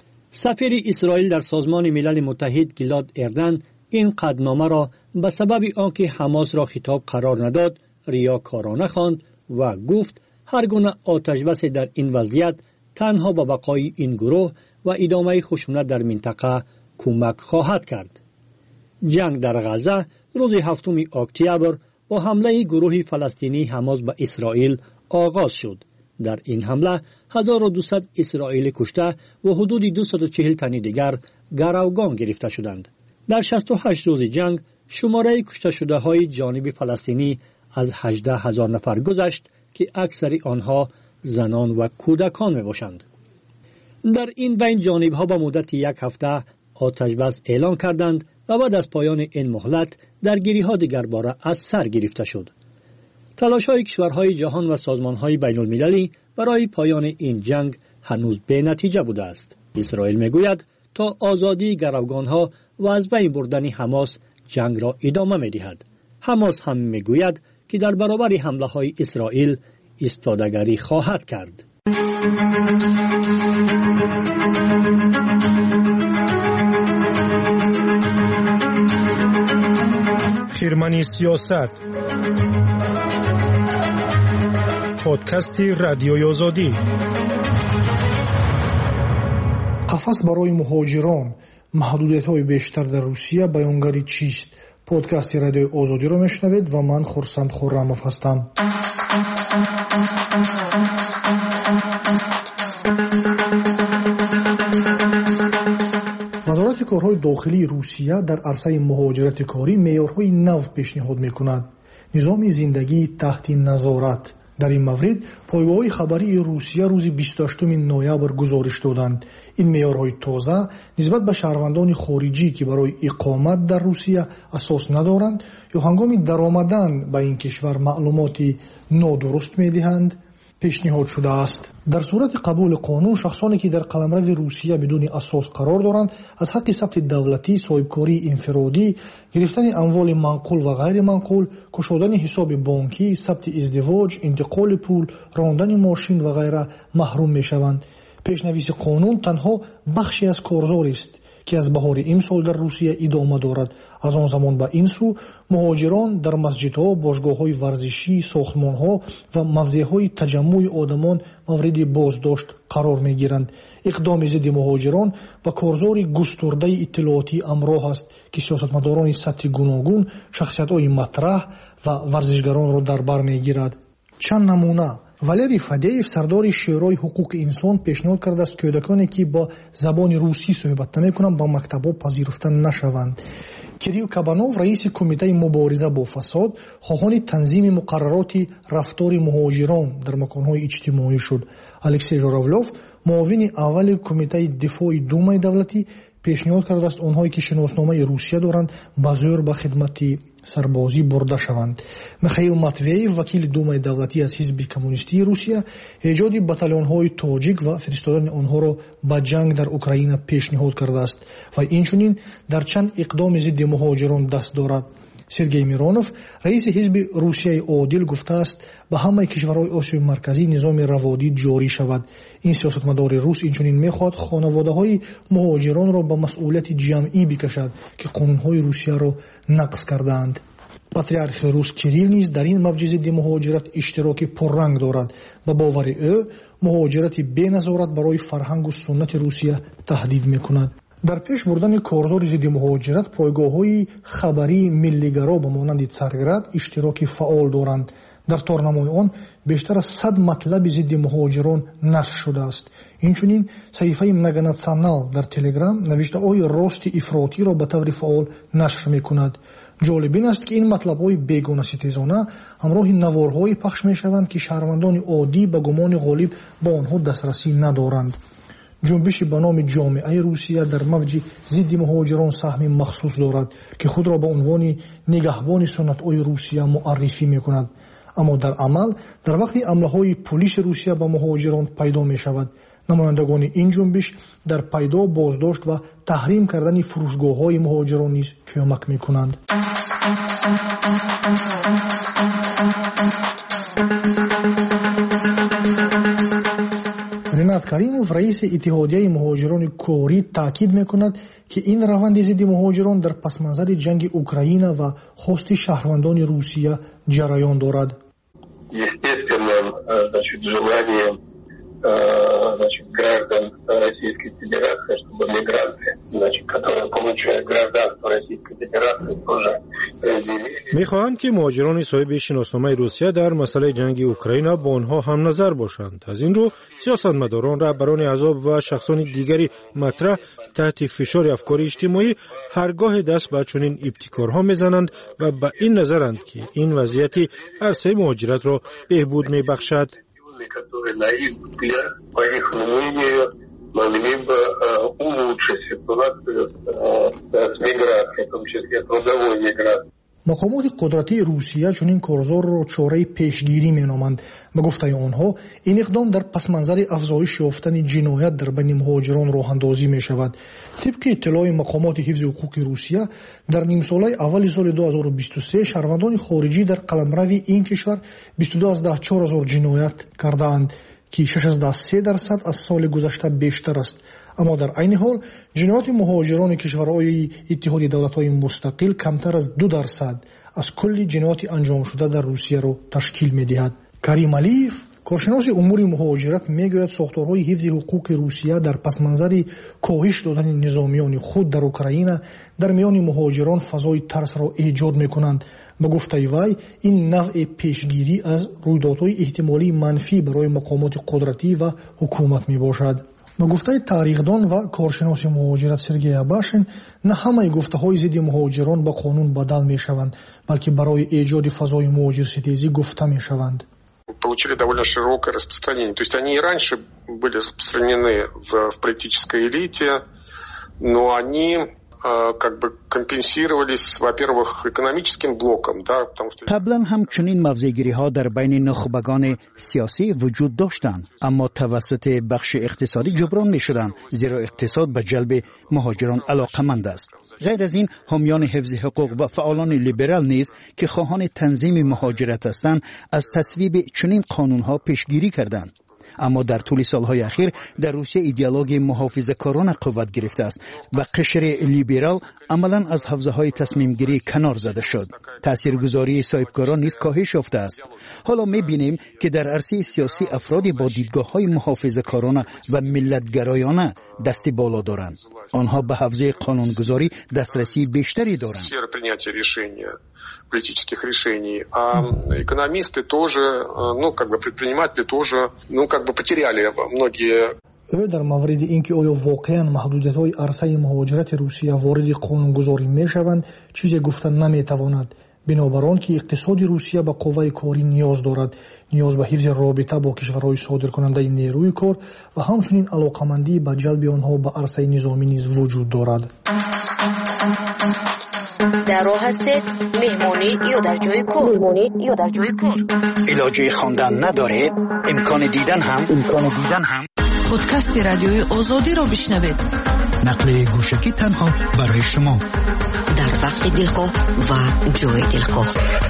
سفیر اسرائیل در سازمان ملل متحد گلاد اردن این قطعنامه را به سبب آنکه حماس را خطاب قرار نداد ریاکارانه خواند و گفت هر گونه آتشبس در این وضعیت تنها به بقای این گروه و ادامه خشونت در منطقه کمک خواهد کرد. جنگ در غزه روز هفتم اکتبر با حمله گروه فلسطینی حماس به اسرائیل آغاز شد. در این حمله هزار و دویست اسرائیلی کشته و حدود دویست و چهل تن دیگر گروگان گرفته شدند. در شصت و هشت روز جنگ شماره کشته شده های جانب فلسطینی از هجده هزار نفر گذشت که اکثر آنها زنان و کودکان می باشند. در این بین جانب ها به مدت یک هفته آتش بس اعلان کردند و بعد از پایان این مهلت درگیری ها دیگر باره از سر گرفته شد. تلاش های کشورهای جهان و سازمان های بین المللی برای پایان این جنگ هنوز به نتیجه بوده است. اسرائیل می گوید تا آزادی گروگان ها و از بین بردن حماس جنگ را ادامه می دهد. حماس هم می گوید که در برابر حمله های اسرائیل ایستادگی خواهد کرد. خیرمنی سیاست پادکست رادیوی آزادی. قفس برای مهاجران محدودیت‌های بیشتر در روسیه بیانگری چیست؟ پادکست رادیوی آزادی را میشنوید و من خورسند خرموف هستم. وزارت کارهای داخلی روسیه در عرصه مهاجرت کاری معیارهای نو پیشنهاد میکند. نظام زندگی تحت نظارت. در این مورد پایگاه خبری روسیه روز بیست و هشتم نوامبر گزارش دادند. این معیارهای تازه نسبت به شهروندان خارجی که برای اقامت در روسیه اساس ندارند یا هنگام درآمدن به این کشور معلوماتی نادرست میدهند پیشنهاد شده است. در صورت قبول قانون شخصانی که در قلمرو روسیه بدون اساس قرار دارند از حق ثبت دولتی، صاحبکاری انفرادی، گرفتن اموال منقول و غیر منقول، گشودن حساب بانکی، ثبت ازدواج، انتقال پول، راندن ماشین و غیره محروم میشوند. پیشنویس قانون تنها بخشی از کارزار است که از بهار امسال در روسیه ادامه دارد. از آن زمان به این سو مهاجران در مسجدها، باشگاه‌های ورزشی، ساختمان‌ها و موضع‌های تجمع آدمان مورد بازداشت قرار می‌گیرند. اقدام ضد مهاجران و کارزار گسترده اطلاعاتی همراه است که سیاستمداران سطح گوناگون شخصیت‌های مطرح و ورزشگران را در بر می‌گیرد. چند نمونه: والری فادیف سردار شورای حقوق انسان پیشنهاد کرده است کودکانی که با زبان روسی صحبت نمی‌کنند با مکتب‌ها پذیرفته نشوند. کیریل کابانوف رئیس کمیته مبارزه با فساد خواهان تنظیم مقررات رفتار مهاجران در مکان‌های اجتماعی شد. الکسی ژوراولوف معاون اول کمیته دفاع دومای دولتی پیشنهاد کرده است آنهایی که شناسنامه روسیه دارند به زور به خدمت سربازی برده شوند. میخائیل ماتوییف وکیل دومای دولتی از حزب کمونیستی روسیه ایجاد بتالون‌های تاجیک و فرستادن آنها را به جنگ در اوکراین پیشنهاد کرده است و اینچنین در چند اقدام ضد مهاجران دست دارد. سرگئی میرونوف رئیس حزب روسیه عادل گفته است به همه کشورهای آسیای مرکزی نظام روادی جاری شود. این سیاستمدار روس اینچنین میخواهد خانواده‌های مهاجران را به مسئولیت جمعی بکشد که قانون‌های روسیه را نقض کردند. پاتریارخ روس کیریل نیز در این موج ضد مهاجرت اشتراکی پررنگ دارد. به باور او مهاجرت بی نظارت برای فرهنگ و سنت روسیه تهدید میکند. در پیش بردن کارزار ضد مهاجرت پایگاه‌های خبری ملی‌گرا به مانند څارگراد اشتراکی فعال دارند. در تارنمای آن بیشتر از صد مطلب ضد مهاجران نشر شده است. اینچنین صحیفه مگاناسیونال در تلگرام نوشته‌های راست افراطی را به طور فعال نشر می‌کند. جالب این است که این مطلب‌های بیگانه ستیزانه همراه نوارهای پخش می‌شوند که شهروندان عادی به گمان غالب با آنها دسترسی ندارند. جنبش به نام جامعه روسیه در موج ضد مهاجران سهم مخصوص دارد که خود را به عنوان نگهبان سنت‌های روسیه معرفی می‌کند، اما در عمل در وقتی حمله‌های پلیس روسیه به مهاجران پیدا می‌شود نمایندگان این جنبش در پیدا، بازداشت و تحریم کردن فروشگاه‌های مهاجران نیز کمک می‌کنند. رینات کریموف Абдуллаев раиси иттиҳодияи муҳоҷирони корӣ таъкид мекунад, ки ин раванди зидди муҳоҷирон дар пасманзари ҷанги Украина ва хости шаҳрвандони Русия ҷараён дорад. Естественным, значит, желанием значит, граждан Российской Федерации, чтобы мигранты, значит, которые получают гражданство Российской Федерации, тоже разделили. می‌خواهند که مهاجران صاحب شناسنامه روسیه در مسئله جنگ اوکراین با آنها هم نظر باشند. از این رو سیاستمداران، رهبران احزاب و شخصان دیگری مطرح تحت فشار افکار اجتماعی هرگاه دست به چنین ابتکارها می‌زنند و به این نظرند که این وضعیت عرصه مهاجرت را بهبود می‌بخشد. которые, на их взгляд, по их мнению, могли бы улучшить ситуацию с миграцией, в том числе трудовой миграцией. مقامات قدرتی روسیه چنین کارزار را چاره پیشگیری مینامند. به گفته آنها این اقدام در پس منظر افزایش یافتن جنایت در بین مهاجران راه اندازی می شود. طبق اطلاع مقامات حفظ حقوق روسیه در نیم ساله اول سال دو هزار و بیست و سه شهروندان خارجی در قلمرو این کشور بیست و دو ممیز چهار هزار جنایت کردند که شش ممیز سه درصد از سال گذشته بیشتر است. اما در عین حال جنایات مهاجران کشورهای اتحاد دولت‌های مستقل کمتر از دو درصد از کل جنایات انجام شده در روسیه را تشکیل می‌دهد. کریم علیف کارشناس امور مهاجرت میگوید ساختارهای حفظ حقوق روسیه در پس منظر کاهش دادن نظامیان خود در اوکراین در میان مهاجران فضای ترس را ایجاد می‌کنند. به گفته وی این نوع پیشگیری از رویدادهای احتمالی منفی برای مقامات قدرتی و حکومت میباشد. به گفته تاریخدان و کارشناس مهاجرت سرگئی اباشین، نه همه گفته‌های ضد مهاجران به قانون بدل می‌شوند، بلکه برای ایجاد فضای مهاجرستیزی گفته می‌شوند. Получили довольно широкое распространение. То есть они и раньше были распространены в, в политической элите, но они как бы компенсировались, во-первых, экономическим блоком, да, потому что قبلا هم چنین موضع‌گیری‌ها در بین نخبگان سیاسی وجود داشتند، اما توسط بخش اقتصادی جبران می‌شدند، زیرا اقتصاد به جلب مهاجران علاقه‌مند است. غیر از این حامیان حفظ حقوق و فعالان لیبرال نیز که خواهان تنظیم مهاجرت هستند از تصویب چنین قانون‌ها پیشگیری کردند. اما در طول سالهای اخیر در روسیه ایدئولوژی محافظه‌کارانه قوت گرفته است و قشر لیبرال عملاً از حوزه‌های تصمیم گیری کنار زده شد. تاثیرگذاری صاحبکاران نیز کاهش یافته است. حالا می‌بینیم که در عرصه سیاسی افرادی با دیدگاه‌های محافظه‌کارانه و ملت‌گرایانه دست بالا دارند. آنها به حوزه قانونگذاری دسترسی بیشتری دارند. политических решений, а экономисты тоже, ну, как бы предприниматели тоже, ну, как бы потеряли многие. او در مورد اینکه آیا واقعا محدودیت‌های عرصه مهاجرت روسیه وارد قانونگذاری می‌شوند چیزی گفتن نمی‌تواند. بنابر آن که اقتصاد روسیه به قوه کاری نیاز دارد، نیاز به حفظ رابطه با کشورهای صادرکننده نیروی کار و همچنین علاقه‌مندی به جلب آنها به عرصه نظامی نیز وجود دارد. در راه هستید مهمانی یا در جای کار مهمانی یا در جای کار علاجی خواندن ندارید امکان دیدن هم امکان دیدن هم پادکست رادیوی آزادی را بشنوید. نقل گوشکی تنها برای شما در وقت دلخواه و جای دلخواه.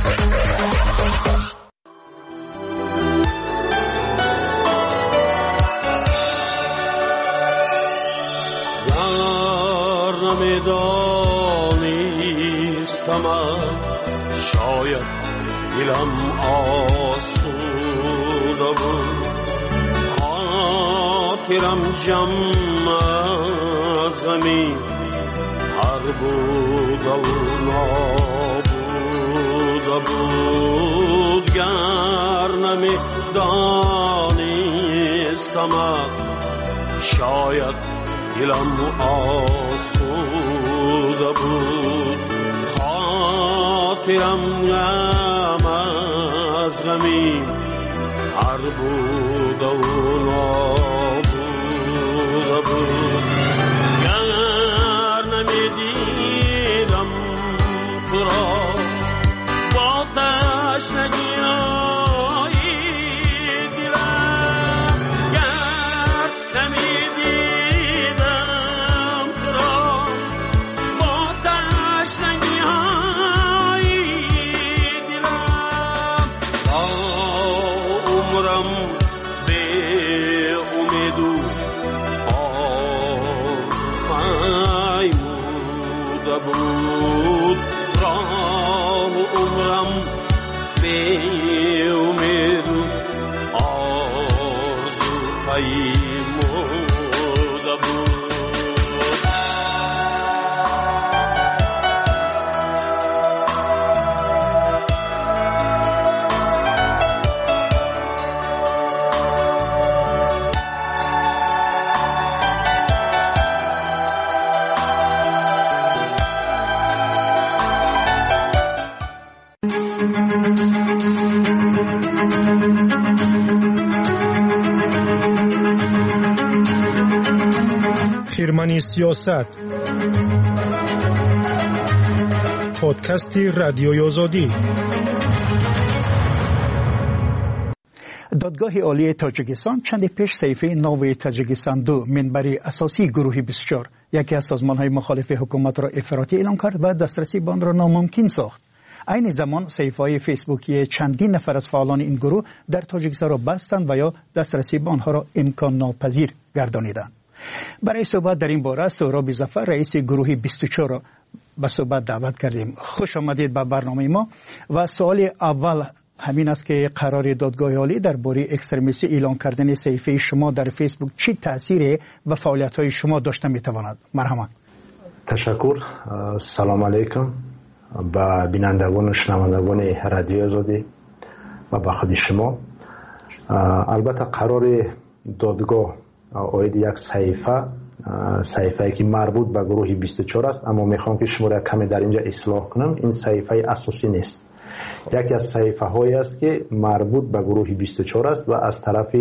شاید دلم آسوده بود، خاطرم جمع از غمی هر بود و نابوده بود. گر نمی دانستم شاید دلم آسوده بود، خاطرم غم از غمی هر بود و نابوده بود. گر نمیدیدم تو را با تشنگی‌های دلم، گر نمیدیدم تو را با تشنگی‌های دلم، تا عمرم به امید و بود راه عمرم به امید آرزو پیموده بود. خرمنی سیاست پادکست رادیوی آزادی. دادگاه عالی تاجیکستان چند پیش صحیفه نو تاجیکستان دو منبر اساسی گروه بیست و چهار یکی از سازمان‌های مخالف حکومت را افراطی اعلام کرد و دسترسی به آن را ناممکن ساخت. عین زمان صحیفه‌های فیسبوکی چندین نفر از فعالان این گروه در تاجیکستان را بستند و یا دسترسی به آنها را امکان ناپذیر گردانیدند. برای صحبت در این باره سهراب ظفر رئیس گروه بیست و چهار را به صحبت دعوت کردیم. خوش آمدید به برنامه ما. و سوال اول همین است که قرار دادگاه عالی درباره اکستریمیستی اعلان کردن صحیفه شما در فیسبوک چه تأثیری به فعالیت‌های شما داشته می‌تواند؟ مرحمت. تشکر. سلام علیکم به بینندگان و شنوندگان رادیو آزادی و به خود شما. البته قرار دادگاه اوید یک صحیفه صحیفه‌ای که مربوط به گروه بیست و چهار است، اما میخوام که شما را کمی در اینجا اصلاح کنم. این صحیفه اساسی نیست، یکی از صحیفه هایی است که مربوط به گروه بیست و چهار است و از طرف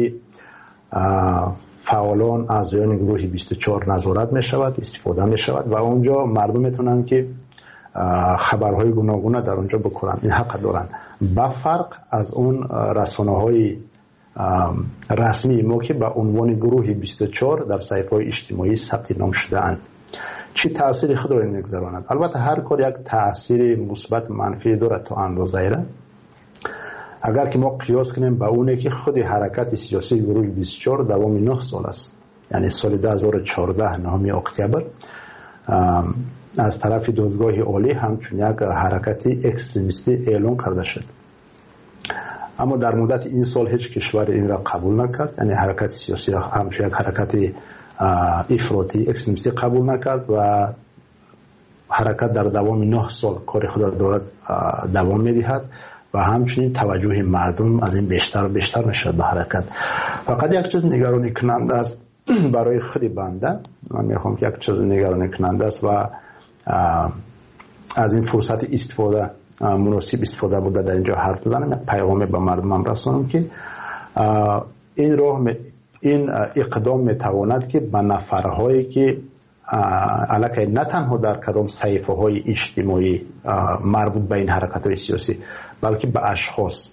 فعالان اعضایان گروه بیست و چهار نظارت می شود، استفاده می شود و اونجا مردم میتونن که خبرهای گوناگون در اونجا بکنن. این حق دارن، با فرق از اون رسانه های رسمی ما که به عنوان گروه بیست و چهار در صحیفه‌های اجتماعی ثبت نام شده اند. چه تأثیری خود را میگذراند؟ البته هر کار یک تأثیر مثبت منفی دارد تا اندازه‌ای را. اگر که ما قیاس کنیم با اونه که خود حرکت سیاسی گروه بیست و چهار دوام نه سال است، یعنی سال دو هزار و چهارده نهم اکتبر از طرف دادگاه عالی همچون یک حرکت اکستریمیستی اعلان کرده شد، اما در مدت این سال هیچ کشور این را قبول نکرد، یعنی حرکت سیاسی را همچون یک حرکت افراطی اکستریمیستی قبول نکرد و حرکت در دوام نه سال کار خود را دارد دوام می‌دهد و همچنین توجه مردم از این بیشتر بیشتر میشد به حرکت. فقط یک چیز نگرانی کننده است برای خود بنده، من میخوام که یک چیز نگرانی کننده است و از این فرصت استفاده مناسب استفاده بوده در اینجا حرف بزنم، یک پیغامی به مردمم رسانم که این راه این اقدام میتواند که به نفرهایی که علاقه نه تنها در کدام صحیفه های اجتماعی مربوط به این حرکت های سیاسی بلکه به اشخاص،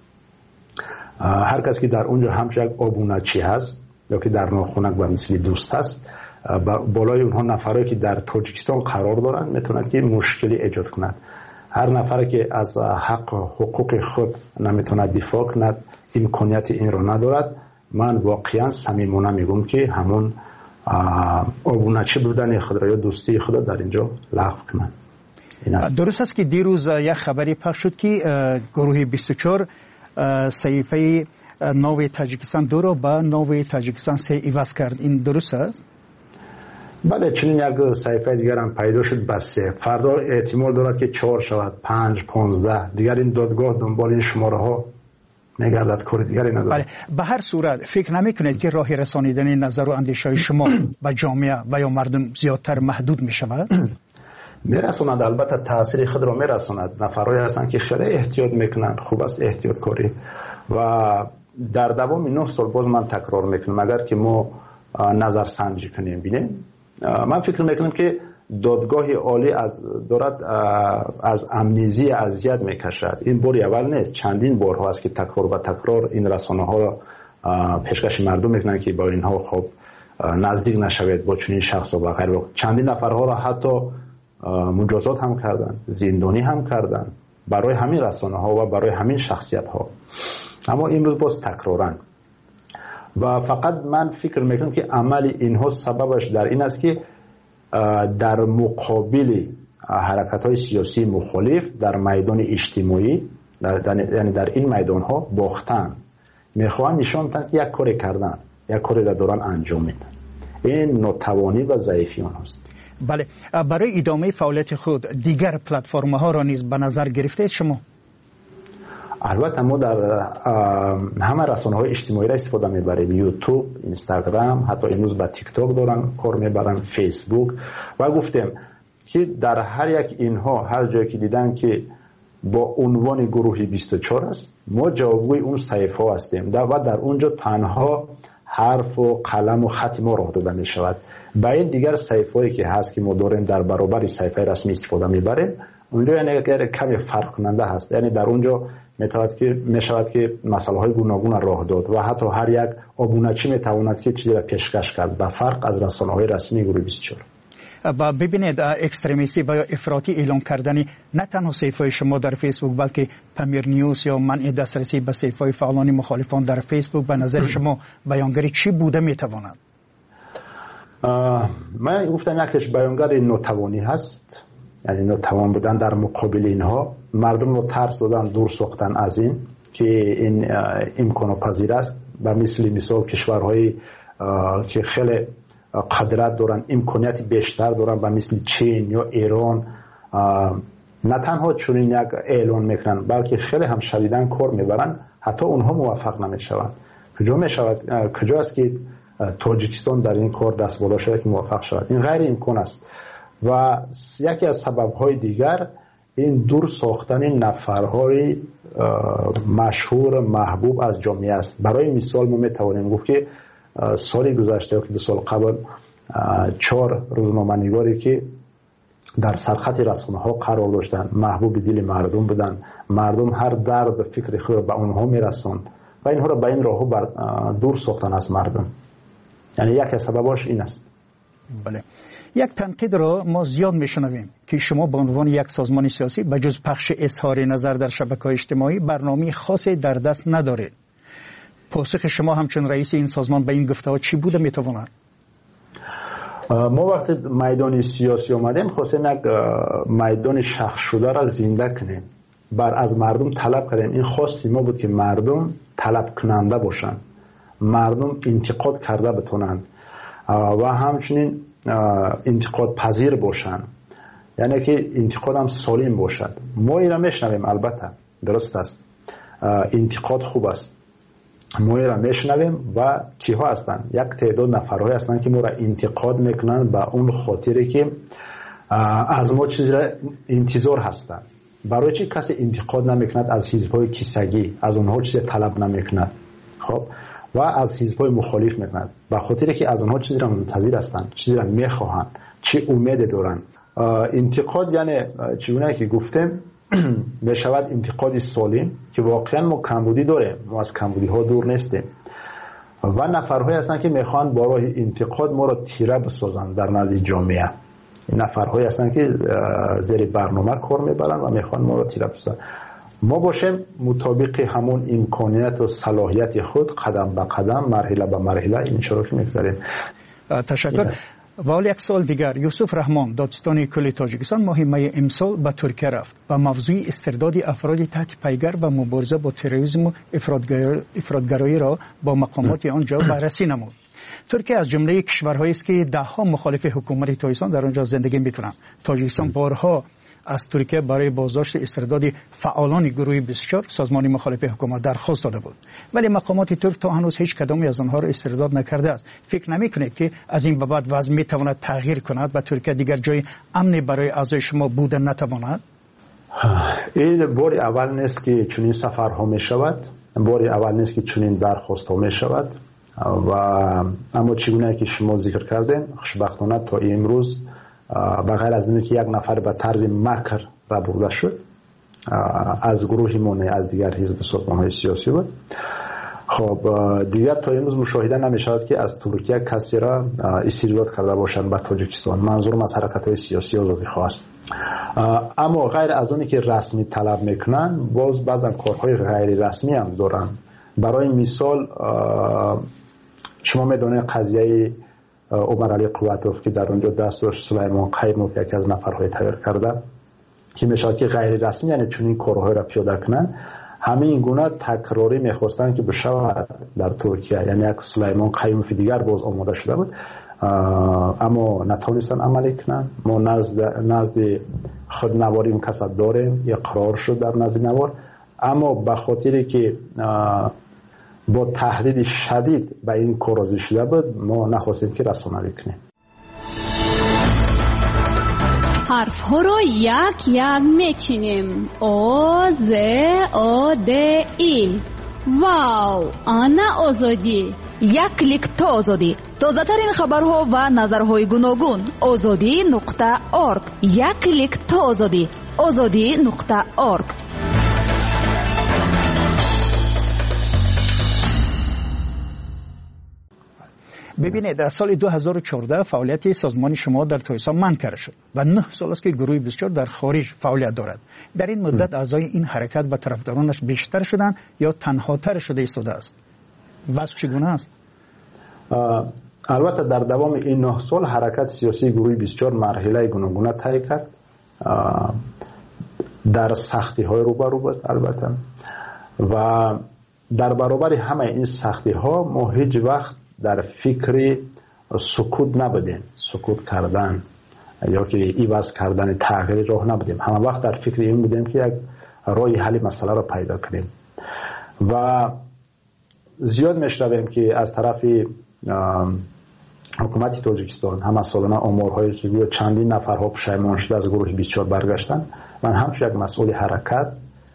هر کس که در اونجا همچون یک آبونچی هست یا که در ناخونک و مثل دوست هست، بالای اونها نفرهایی که در تاجیکستان قرار دارن میتونن که مشکلی ایجاد کنند. هر نفر که از حق حقوق خود نمیتونه دفاع کند، امکانیت این را ندارد، من واقعا صمیمانه میگم که همون آبونچی بودن خود را یا دوستی خود در اینجا لغو کنند. درست است که دیروز یک خبری پخش شد که گروه بیست و چهار صحیفه نو تاجیکستان دو را به نو تاجیکستان سه عوض کرد، این درست است؟ بله، چنین یک صحیفه دیگر هم پیدا شد بس فردا احتمال دارد که چهار شود، پنج، پانزده. دیگر این دادگاه دنبال این شماره ها میگردد، کار دیگری ندارد. بله، به هر صورت فکر نمی کنید که راه رسانیدن نظر و اندیشه شما به جامعه و یا مردم زیادتر محدود می شود؟ میرساند، البته تاثیر خود را میرساند. نفرایی هستند که خیلی احتیاط میکنند، خوب است احتیاط کاری و در دوام نه سال باز من تکرار میکنم اگر که ما نظر سنجی کنیم بینیم، من فکر میکنم که دادگاه عالی از دارد از امنیزی اذیت میکشد. این بار اول نیست، چندین بار ها است که تکرار و تکرار این رسانه ها را پیشکش مردم میکنن که با اینها خب نزدیک نشوید با چنین شخص و غیره. چندین نفرها را حتی مجازات هم کردن، زندانی هم کردن برای همین رسانه ها و برای همین شخصیت ها، اما امروز باز تکرارن. و فقط من فکر میکنم که عمل اینها سببش در این است که در مقابل حرکت‌های سیاسی مخالف در میدان اجتماعی در یعنی در این میدان‌ها باختن، میخوان نشان بدن یک کاری کردن، یک کاری را دارن انجام میدن. این ناتوانی و ضعیفی آنهاست. بله، برای ادامه فعالیت خود دیگر پلتفرم‌ها را نیز به نظر گرفته شما؟ البته ما در همه رسانه‌های اجتماعی را استفاده میبریم، یوتیوب، اینستاگرام، حتی امروز با تیک تاک دارن کار میبرن، فیسبوک. و گفتم که در هر یک اینها هر جایی که دیدن که با عنوان گروه بیست و چهار است، ما جوابگوی اون صحیفه ها هستیم و در اونجا تنها حرف و قلم و خط ما راه داده می شود. با این دیگر صحیفه هایی که هست که ما داریم در برابر صحیفه رسمی استفاده میبریم، اونجا یعنی اگر کمی فرق کننده هست، یعنی در اونجا میتواند که میشود که مسئله های گوناگون راه داد و حتی هر یک آبونچی میتواند که چیزی را پیشکش کرد، با فرق از رسانه های رسمی گروه بیست و چهار. و ببینید اکستریمیستی و یا افراطی اعلام کردنی نه تنها صحیفه شما در فیسبوک بلکه پامیر نیوز یا منع دسترسی به صحیفه فعالان مخالفان در فیسبوک، به نظر شما بیانگری چی بوده میتواند؟ من گفتم یکیش بیانگری ناتوانی هست، یعنی ناتوان بودن در مقابل اینها، مردم رو ترس دادن، دور ساختن از این که این امکان پذیر است. و مثل مثال کشورهای که خیلی قدرت دارن، امکانیت بیشتر دارن و مثل چین یا ایران نه تنها چون یک اعلان میکنن بلکه خیلی هم شدیداً کار میبرن، حتی اونها موفق نمیشوند. کجا میشود کجا است که تاجیکستان در این کار دست بالا شده که موفق شود؟ این غیر امکان است. و یکی از سبب‌های دیگر این دور ساختن نفرهای مشهور محبوب از جامعه است. برای مثال ما میتوانیم گفت که سال گذشته که دو سال قبل چهار روزنامه‌نگاری که در سرخط رسانه‌ها قرار داشتند محبوب دل مردم بودند، مردم هر درد و فکر خود به اونها میرساند و اینها را به این راه بر دور ساختن از مردم. یعنی یک از سبباش این است. بله، یک تنقید را ما زیاد میشنویم که شما به عنوان یک سازمان سیاسی به جز پخش اظهار نظر در شبکه‌های اجتماعی برنامه خاصی در دست ندارید. پاسخ شما همچون رئیس این سازمان به این گفته‌ها چی بوده میتواند؟ ما وقتی میدان سیاسی آمدیم خواستیم یک میدان شخص شده را زنده کنیم، بر از مردم طلب کردیم. این خواستی ما بود که مردم طلب کننده باشند، مردم انتقاد کرده بتونند و همچنین انتقاد پذیر باشند، یعنی که انتقاد هم سالم باشد. ما این را میشنویم، البته درست است، انتقاد خوب است، ما این را میشنویم و کیها هستند؟ یک تعداد نفرهای هستند که ما را انتقاد میکنن به اون خاطری که از ما چیزی را انتظار هستند. برای چی کسی انتقاد نمیکند از حزب‌های کیسگی؟ از اونها چیزی طلب نمیکند، خب، و از حزب‌های مخالف میکند به خاطری که از اونها چیزی را منتظر هستند، چیزی را میخواهند، چه امید دارند. انتقاد یعنی چگونه که گفتم میشود انتقادی سالم که واقعا ما کمبودی داریم، ما از کمبودی ها دور نیستیم و نفرهایی هستند که میخوان با راه انتقاد ما را تیره بسازند در نزد جامعه. این نفرهایی هستند که زیر برنامه کار میبرن و میخوان ما را تیره بسازند. ما باشیم مطابق همون امکانیت و صلاحیت خود قدم به قدم، مرحله به مرحله این شروع میگذاریم. تشکر. و یک سال دیگر، یوسف رحمان دادستان کل تاجیکستان ماه می امسال به ترکیه رفت و موضوع استرداد افراد تحت پیگر و مبارزه با تروریسم و افراطگرایی را با مقامات آنجا بررسی نمود. ترکیه از جمله کشورهایی است که دهها مخالف حکومت تاجیکستان در آنجا زندگی می‌کنند. تاجیکستان بارها از ترکیه برای بازداشت استرداد فعالان گروه بیست و چهار سازمان مخالف حکومت درخواست داده بود، ولی مقامات ترک تا هنوز هیچ کدامی از آنها را استرداد نکرده است. فکر نمی‌کنید که از این به بعد وضع می‌تواند تغییر کند و ترکیه دیگر جای امنی برای اعضای شما بودن نتواند؟ این بار اول نیست که چنین سفرها می‌شود، بار اول نیست که چنین درخواست‌ها می‌شود و اما چگونه که شما ذکر کردین، خوشبختانه تا امروز بغیر از اینکه یک نفر به طرز مکر را برده شد از گروه مونه از دیگر حزب سازمان‌های سیاسی بود. خب دیگر تا امروز مشاهده نمی‌شود که از ترکیه کسی را استرداد کرده باشند به تاجیکستان. منظورم از حرکت‌های سیاسی آزادی‌خواه است. اما غیر از اونی که رسمی طلب میکنن، باز بعضا کارهای غیر رسمی هم دارن. برای مثال شما میدونید قضیه عمر علی قوتوف که در اونجا دست داشت، سلیمان قیموف یکی از نفرهای تغییر کرده که میشه که غیر رسمی، یعنی چون این کارهای را پیاده کنن. همه این گونه تکراری میخواستن که بشود در ترکیه، یعنی یک سلیمان قیموف دیگر باز آماده شده بود اما نتونستن عملی کنن. ما نزد نزد خودنواری اون کسب داریم، یک قرار شد در نزد نوار، اما به خاطری که با تهدید شدید به این کار شده بود ما نخواستیم که رسانه‌ای کنیم. حرف ها رو یک یک میچینیم. او ز او د ای. واو، آنا آزادی. یک کلیک تا آزادی. تازه ترین خبرها و نظرهای گوناگون. آزادی نقطه ارگ. یک کلیک تا آزادی. آزادی نقطه ارگ. ببینید در سال دو هزار و چهارده فعالیت سازمان شما در تایسان منع شد و نه سال است که گروه بیست و چهار در خارج فعالیت دارد. در این مدت اعضای این حرکت و طرفدارانش بیشتر شدند یا تنهاتر شده ایستاده است؟ وضع چگونه است؟ البته در دوام این نه سال حرکت سیاسی گروه بیست و چهار مرحله گوناگون طی کرد. در سختی های روبرو بود البته و در برابر همه این سختی ها ما هیچ وقت در فکر سکوت نبودیم، سکوت کردن یا که ایواز کردن تغییر راه نبودیم. همه وقت در فکر این بودیم که یک راه حل مسئله را پیدا کنیم و زیاد میشنویم که از طرف حکومت تاجیکستان هم سالانه آمارهای که چندین نفرها پشیمان شده از گروه بیست و چهار برگشتن. من همچون یک مسئول حرکت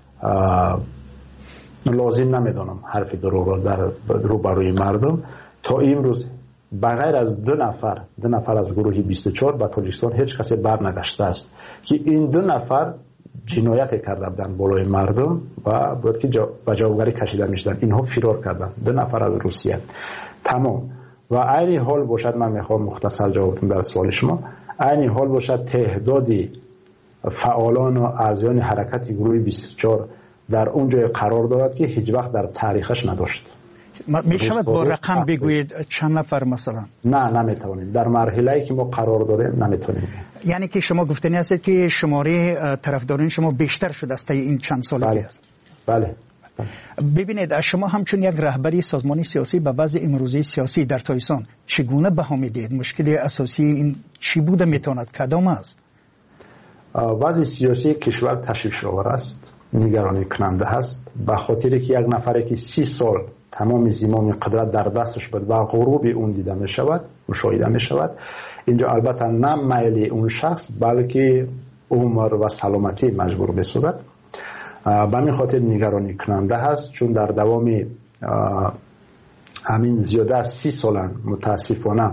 لازم نمیدانم حرف دروغ را در روبروی مردم. تا امروز بغیر از دو نفر دو نفر از گروه بیست و چهار به تاجیکستان هیچ کسی بر نگشته است که این دو نفر جنایت کرده بودند بالای مردم و بود که به جوابگری کشیده میشدن. اینها فرار کردند، دو نفر از روسیه. تمام. و عین حال باشد، من میخوام مختصر جواب بدم در سوال شما، عین حال باشد تعداد فعالان و اعضایان حرکت گروه بیست و چهار در اون جای قرار دارد که هیچ وقت در تاریخش نداشت. می شود با رقم بگویید چند نفر مثلا؟ نه نمیتونیم، در مرحله‌ای که ما قرار داریم نمیتونیم. یعنی که شما گفتنی هستید که شماره طرفداران شما بیشتر شده است این چند سالی بله. است. بله. ببینید شما همچون یک رهبری سازمانی سیاسی به وضع امروزی سیاسی در تایسان چگونه بها میدید؟ مشکل اساسی این چی بوده میتواند کدام است؟ وضع سیاسی کشور تشویش‌آور است، نگرانی کننده است، به خاطر که یک نفری که سی سال تمام زمام قدرت در دستش بود و غروب اون دیده می شود، مشاهده می شود. اینجا البته نه میل اون شخص بلکه عمر و سلامتی مجبور بسازد. به همین خاطر نگرانی کننده هست، چون در دوام همین زیاده از سی سالن متاسفانه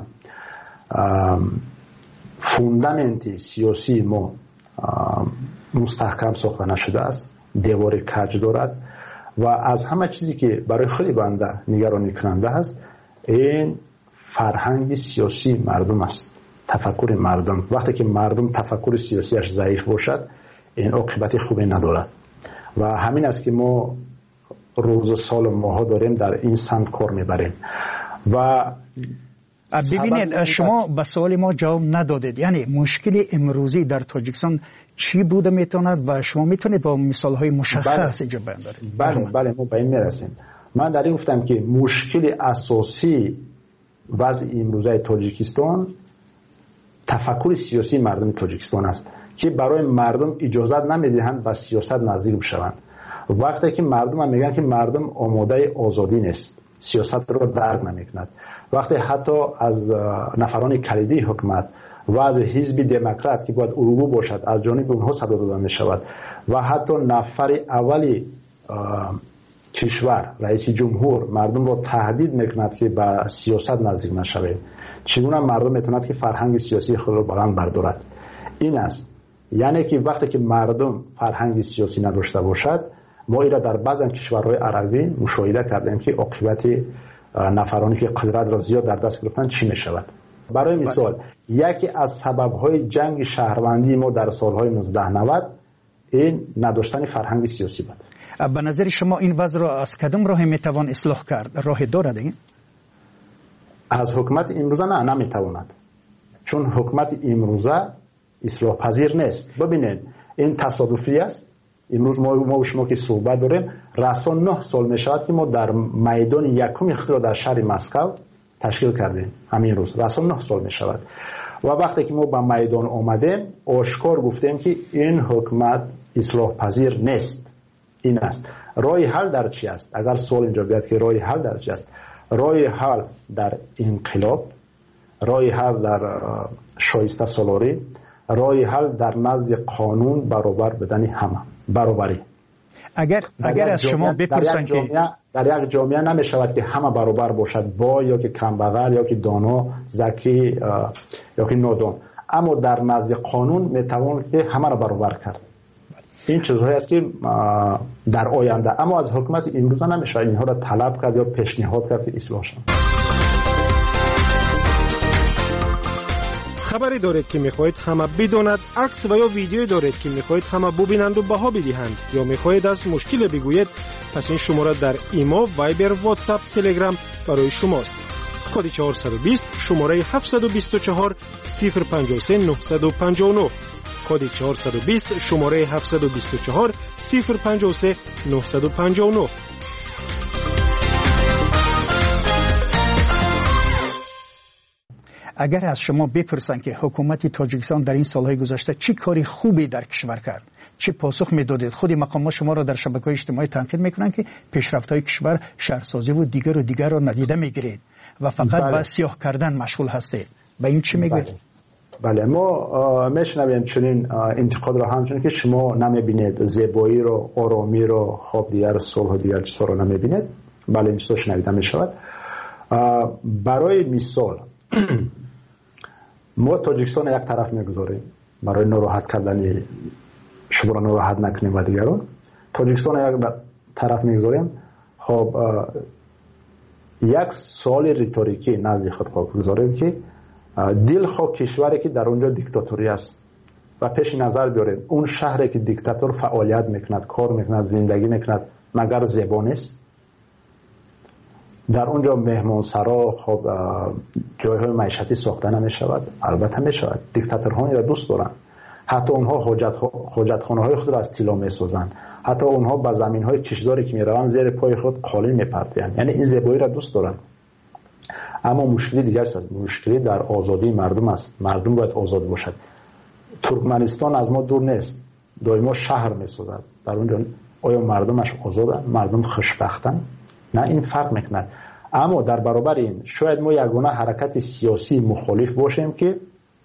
فوندامنت سیاسی ما مستحکم ساخته نشده است، دیوار کج دارد و از همه چیزی که برای خیلی بنده نگرانی کننده است این فرهنگ سیاسی مردم است، تفکر مردم. وقتی که مردم تفکر سیاسیش ضعیف باشد این عاقبت خوبی ندارد و همین است که ما روز و سال و ماها داریم در این سمت کار میبریم. و ببینید شما به سوال ما جواب ندادید، یعنی مشکل امروزی در تاجیکستان چی بوده میتواند و شما میتونید با مثال های مشخص اینجا بیان دارید؟ بله بله ما به این میرسیم. من در این گفتم که مشکل اساسی وضع امروزی تاجیکستان تفکر سیاسی مردم تاجیکستان است که برای مردم اجازت نمیدهند و سیاست نزدیک بشوند. وقتی که مردم هم میگن که مردم آماده آزادی نیست، سیاست رو درک نمیکند، وقتی حتی از نفران کلیدی حکومت و از حزب دموکرات که باید الگو باشد از جانب اونها صدا داده می شود و حتی نفر اولی کشور رئیس جمهور مردم رو تهدید میکند که به سیاست نزدیک نشوید، چگونه مردم میتوند که فرهنگ سیاسی خود رو بلند بردارد؟ این است. یعنی که وقتی که مردم فرهنگ سیاسی نداشته باشد، ما ایرا در بعضی کشورهای عربی مشاهده کردیم که عاقبت نفرانی که قدرت را زیاد در دست گرفتن چی می شود. برای مثال یکی از سبب‌های جنگ شهروندی ما در سالهای نوزده نود این نداشتن فرهنگ سیاسی بود. به نظر شما این وضع را از کدام راه میتوان اصلاح کرد؟ راه دارد این؟ از حکومت امروزه نه نمیتواند، چون حکومت امروزه اصلاح پذیر نیست. ببینید این تصادفی است. امروز ما ما شما که صحبت داریم رسان نه سال می شود که ما در میدان یکم خود را در شهر مسکو تشکیل کردیم. همین روز رسان نه سال می شود و وقتی که ما به میدان آمدیم آشکار گفتیم که این حکومت اصلاح پذیر نیست. این است راه حل در چی است؟ اگر سوال اینجا بیاد که راه حل در چی است، راه حل در انقلاب، راه حل در شایسته سالاری، راه حل در نزد قانون برابر بدن همه، برابری. اگر اگر از شما بپرسن که در یک جامعه نمی شود که همه برابر باشد، با یا که کمبغل یا که دانا، ذکی یا که نادان، اما در نزد قانون می توان که همه را برابر کرد. این چیزهایی است که در آینده، اما از حکومت امروزه نمی شود اینها را طلب کرد یا پیشنهاد کرد که اصلاح شود. خبری دارید که میخواهید همه بداند، عکس و یا ویدیویی دارید که میخواهید همه ببینند و بها بدهند، یا میخواهید از مشکل بگویید، پس این شماره در ایما، وایبر، واتساپ، تلگرام برای شماست. کد چهارصد و بیست شماره هفتصد و بیست و چهار صفر پنجاه و سه نهصد و پنجاه و نه، کد چهارصد و بیست شماره هفتصد و بیست و چهار صفر پنجاه و سه نهصد و پنجاه و نه. اگر از شما بپرسن که حکومت تاجیکستان در این سالهای گذشته چی کاری خوبی در کشور کرد، چی پاسخ میدادید؟ خود مقامات شما را در شبکه‌های اجتماعی تنقید میکنن که پیشرفت‌های کشور شهرسازی و دیگر و دیگر را ندیده میگیرید و فقط بله. به سیاه کردن مشغول هستید. به این چی میگید؟ بله, بله. ما میشنویم چنین انتقاد را همچنین که شما نمیبینید زیبایی رو، آرامی رو، خواب دیگر، صلح و دیگر چیزا رو نمیبینید. بله این چیزا شنیده میشود. برای مثال ما تاجیکستان یک طرف میگذاریم برای ناراحت کردن شما را ناراحت نکنیم و دیگران. تاجیکستان یک طرف میگذاریم. خب یک سوال ریتوریکی نزد خود گذاریم که دل خواه کشوری که در اونجا دیکتاتوری است و پیش نظر بیارید اون شهری که دیکتاتور فعالیت میکند، کار میکند، زندگی میکند، مگر زیبا نیست؟ در اونجا مهمانسرا خب جایهای معیشتی ساخته نمیشود؟ البته میشود. دیکتاتورها را دوست دارن. حتی اونها حاجتخانه های خود را از طلا میسازن. حتی اونها با زمین های کشداری که میروند زیر پای خود قالین میپرتند. یعنی این زیبایی را دوست دارن. اما مشکلی دیگر است. مشکلی در آزادی مردم است. مردم باید آزاد باشد. ترکمنستان از ما دور نیست. دائما شهر میسازد. در اونجا آیا مردمش آزادند؟ مردم خوشبختند؟ نه، این فرق میکند. اما در برابر این شاید ما یگانه حرکت سیاسی مخالف باشیم که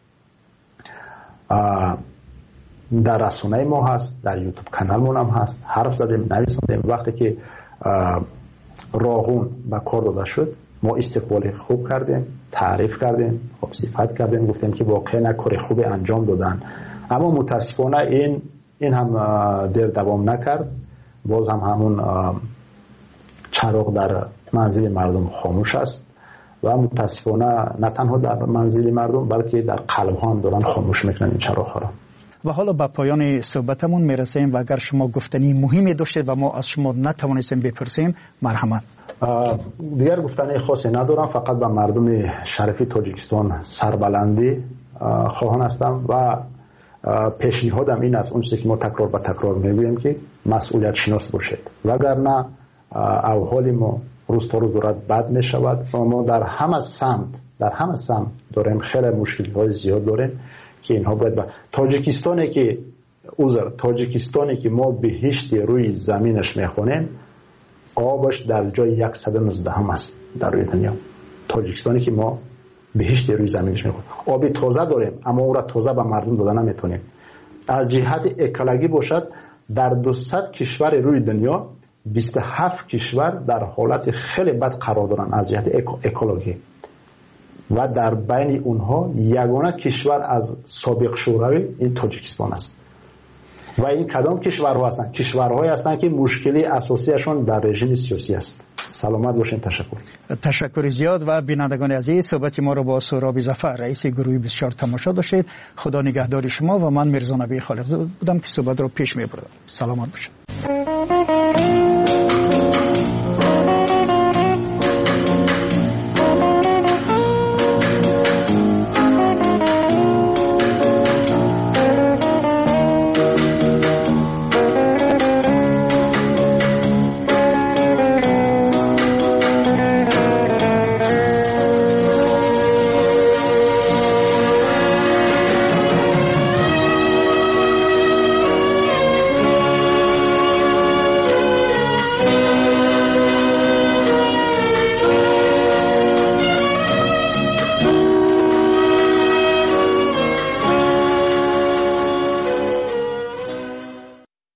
در رسانه ما هست، در یوتیوب کانال ما هم هست، حرف زدیم، نویساندیم. وقتی که راغون به کار داده شد ما استقبال خوب کردیم، تعریف کردیم، خب صفت کردیم، گفتیم که واقعا کار خوب انجام دادن. اما متاسفانه این این هم دیر دوام نکرد. باز هم همون چراغ در منزل مردم خاموش است و متاسفانه نه تنها در منزل مردم بلکه در قلب ها هم دارن خاموش میکنن این چراغ ها را. و حالا به پایان صحبتمون میرسیم و اگر شما گفتنی مهمی داشتید و ما از شما نتوانستیم بپرسیم مرحمت. دیگر گفتنی خاصی ندارم، فقط به مردم شریف تاجیکستان سربلندی خواهان هستم و پیشنهادم این است، اون چیزی که ما تکرار به تکرار میگوییم که مسئولیت شناس باشید، وگرنه احوال ما روز تا روز دارد بد می شود و ما در همه سمت در همه سمت داریم خیلی مشکل های زیاد داریم که اینها باید با تاجیکستانی که اوزر تاجیکستانی که ما بهشت روی زمینش میخونیم آبش در جای صد و نوزده هم است در روی دنیا. تاجیکستانی که ما بهشت روی زمینش میخونیم آبی تازه داریم اما او را تازه به مردم دادن نمیتونیم. از جهت اکولوژی باشد در دویست کشور روی دنیا بیست و هفت کشور در حالت خیلی بد قرار دارن از جهت اکولوژی و در بین اونها یگانه کشور از سابق شوروی این تاجیکستان است. و این کدام کشورها هستند؟ کشورهایی هستند که مشکلی اساسیشون در رژیم سیاسی است. سلامت باشین. تشکر. تشکر زیاد. و بینندگان عزیز صحبت ما رو با سهراب ظفر رئیس گروه بیست و چهار تماشا داشتید. خدا نگهدار شما و من میرزا نبی خالقزاده بودم که صحبت رو پیش میبردم. سلامت باشید.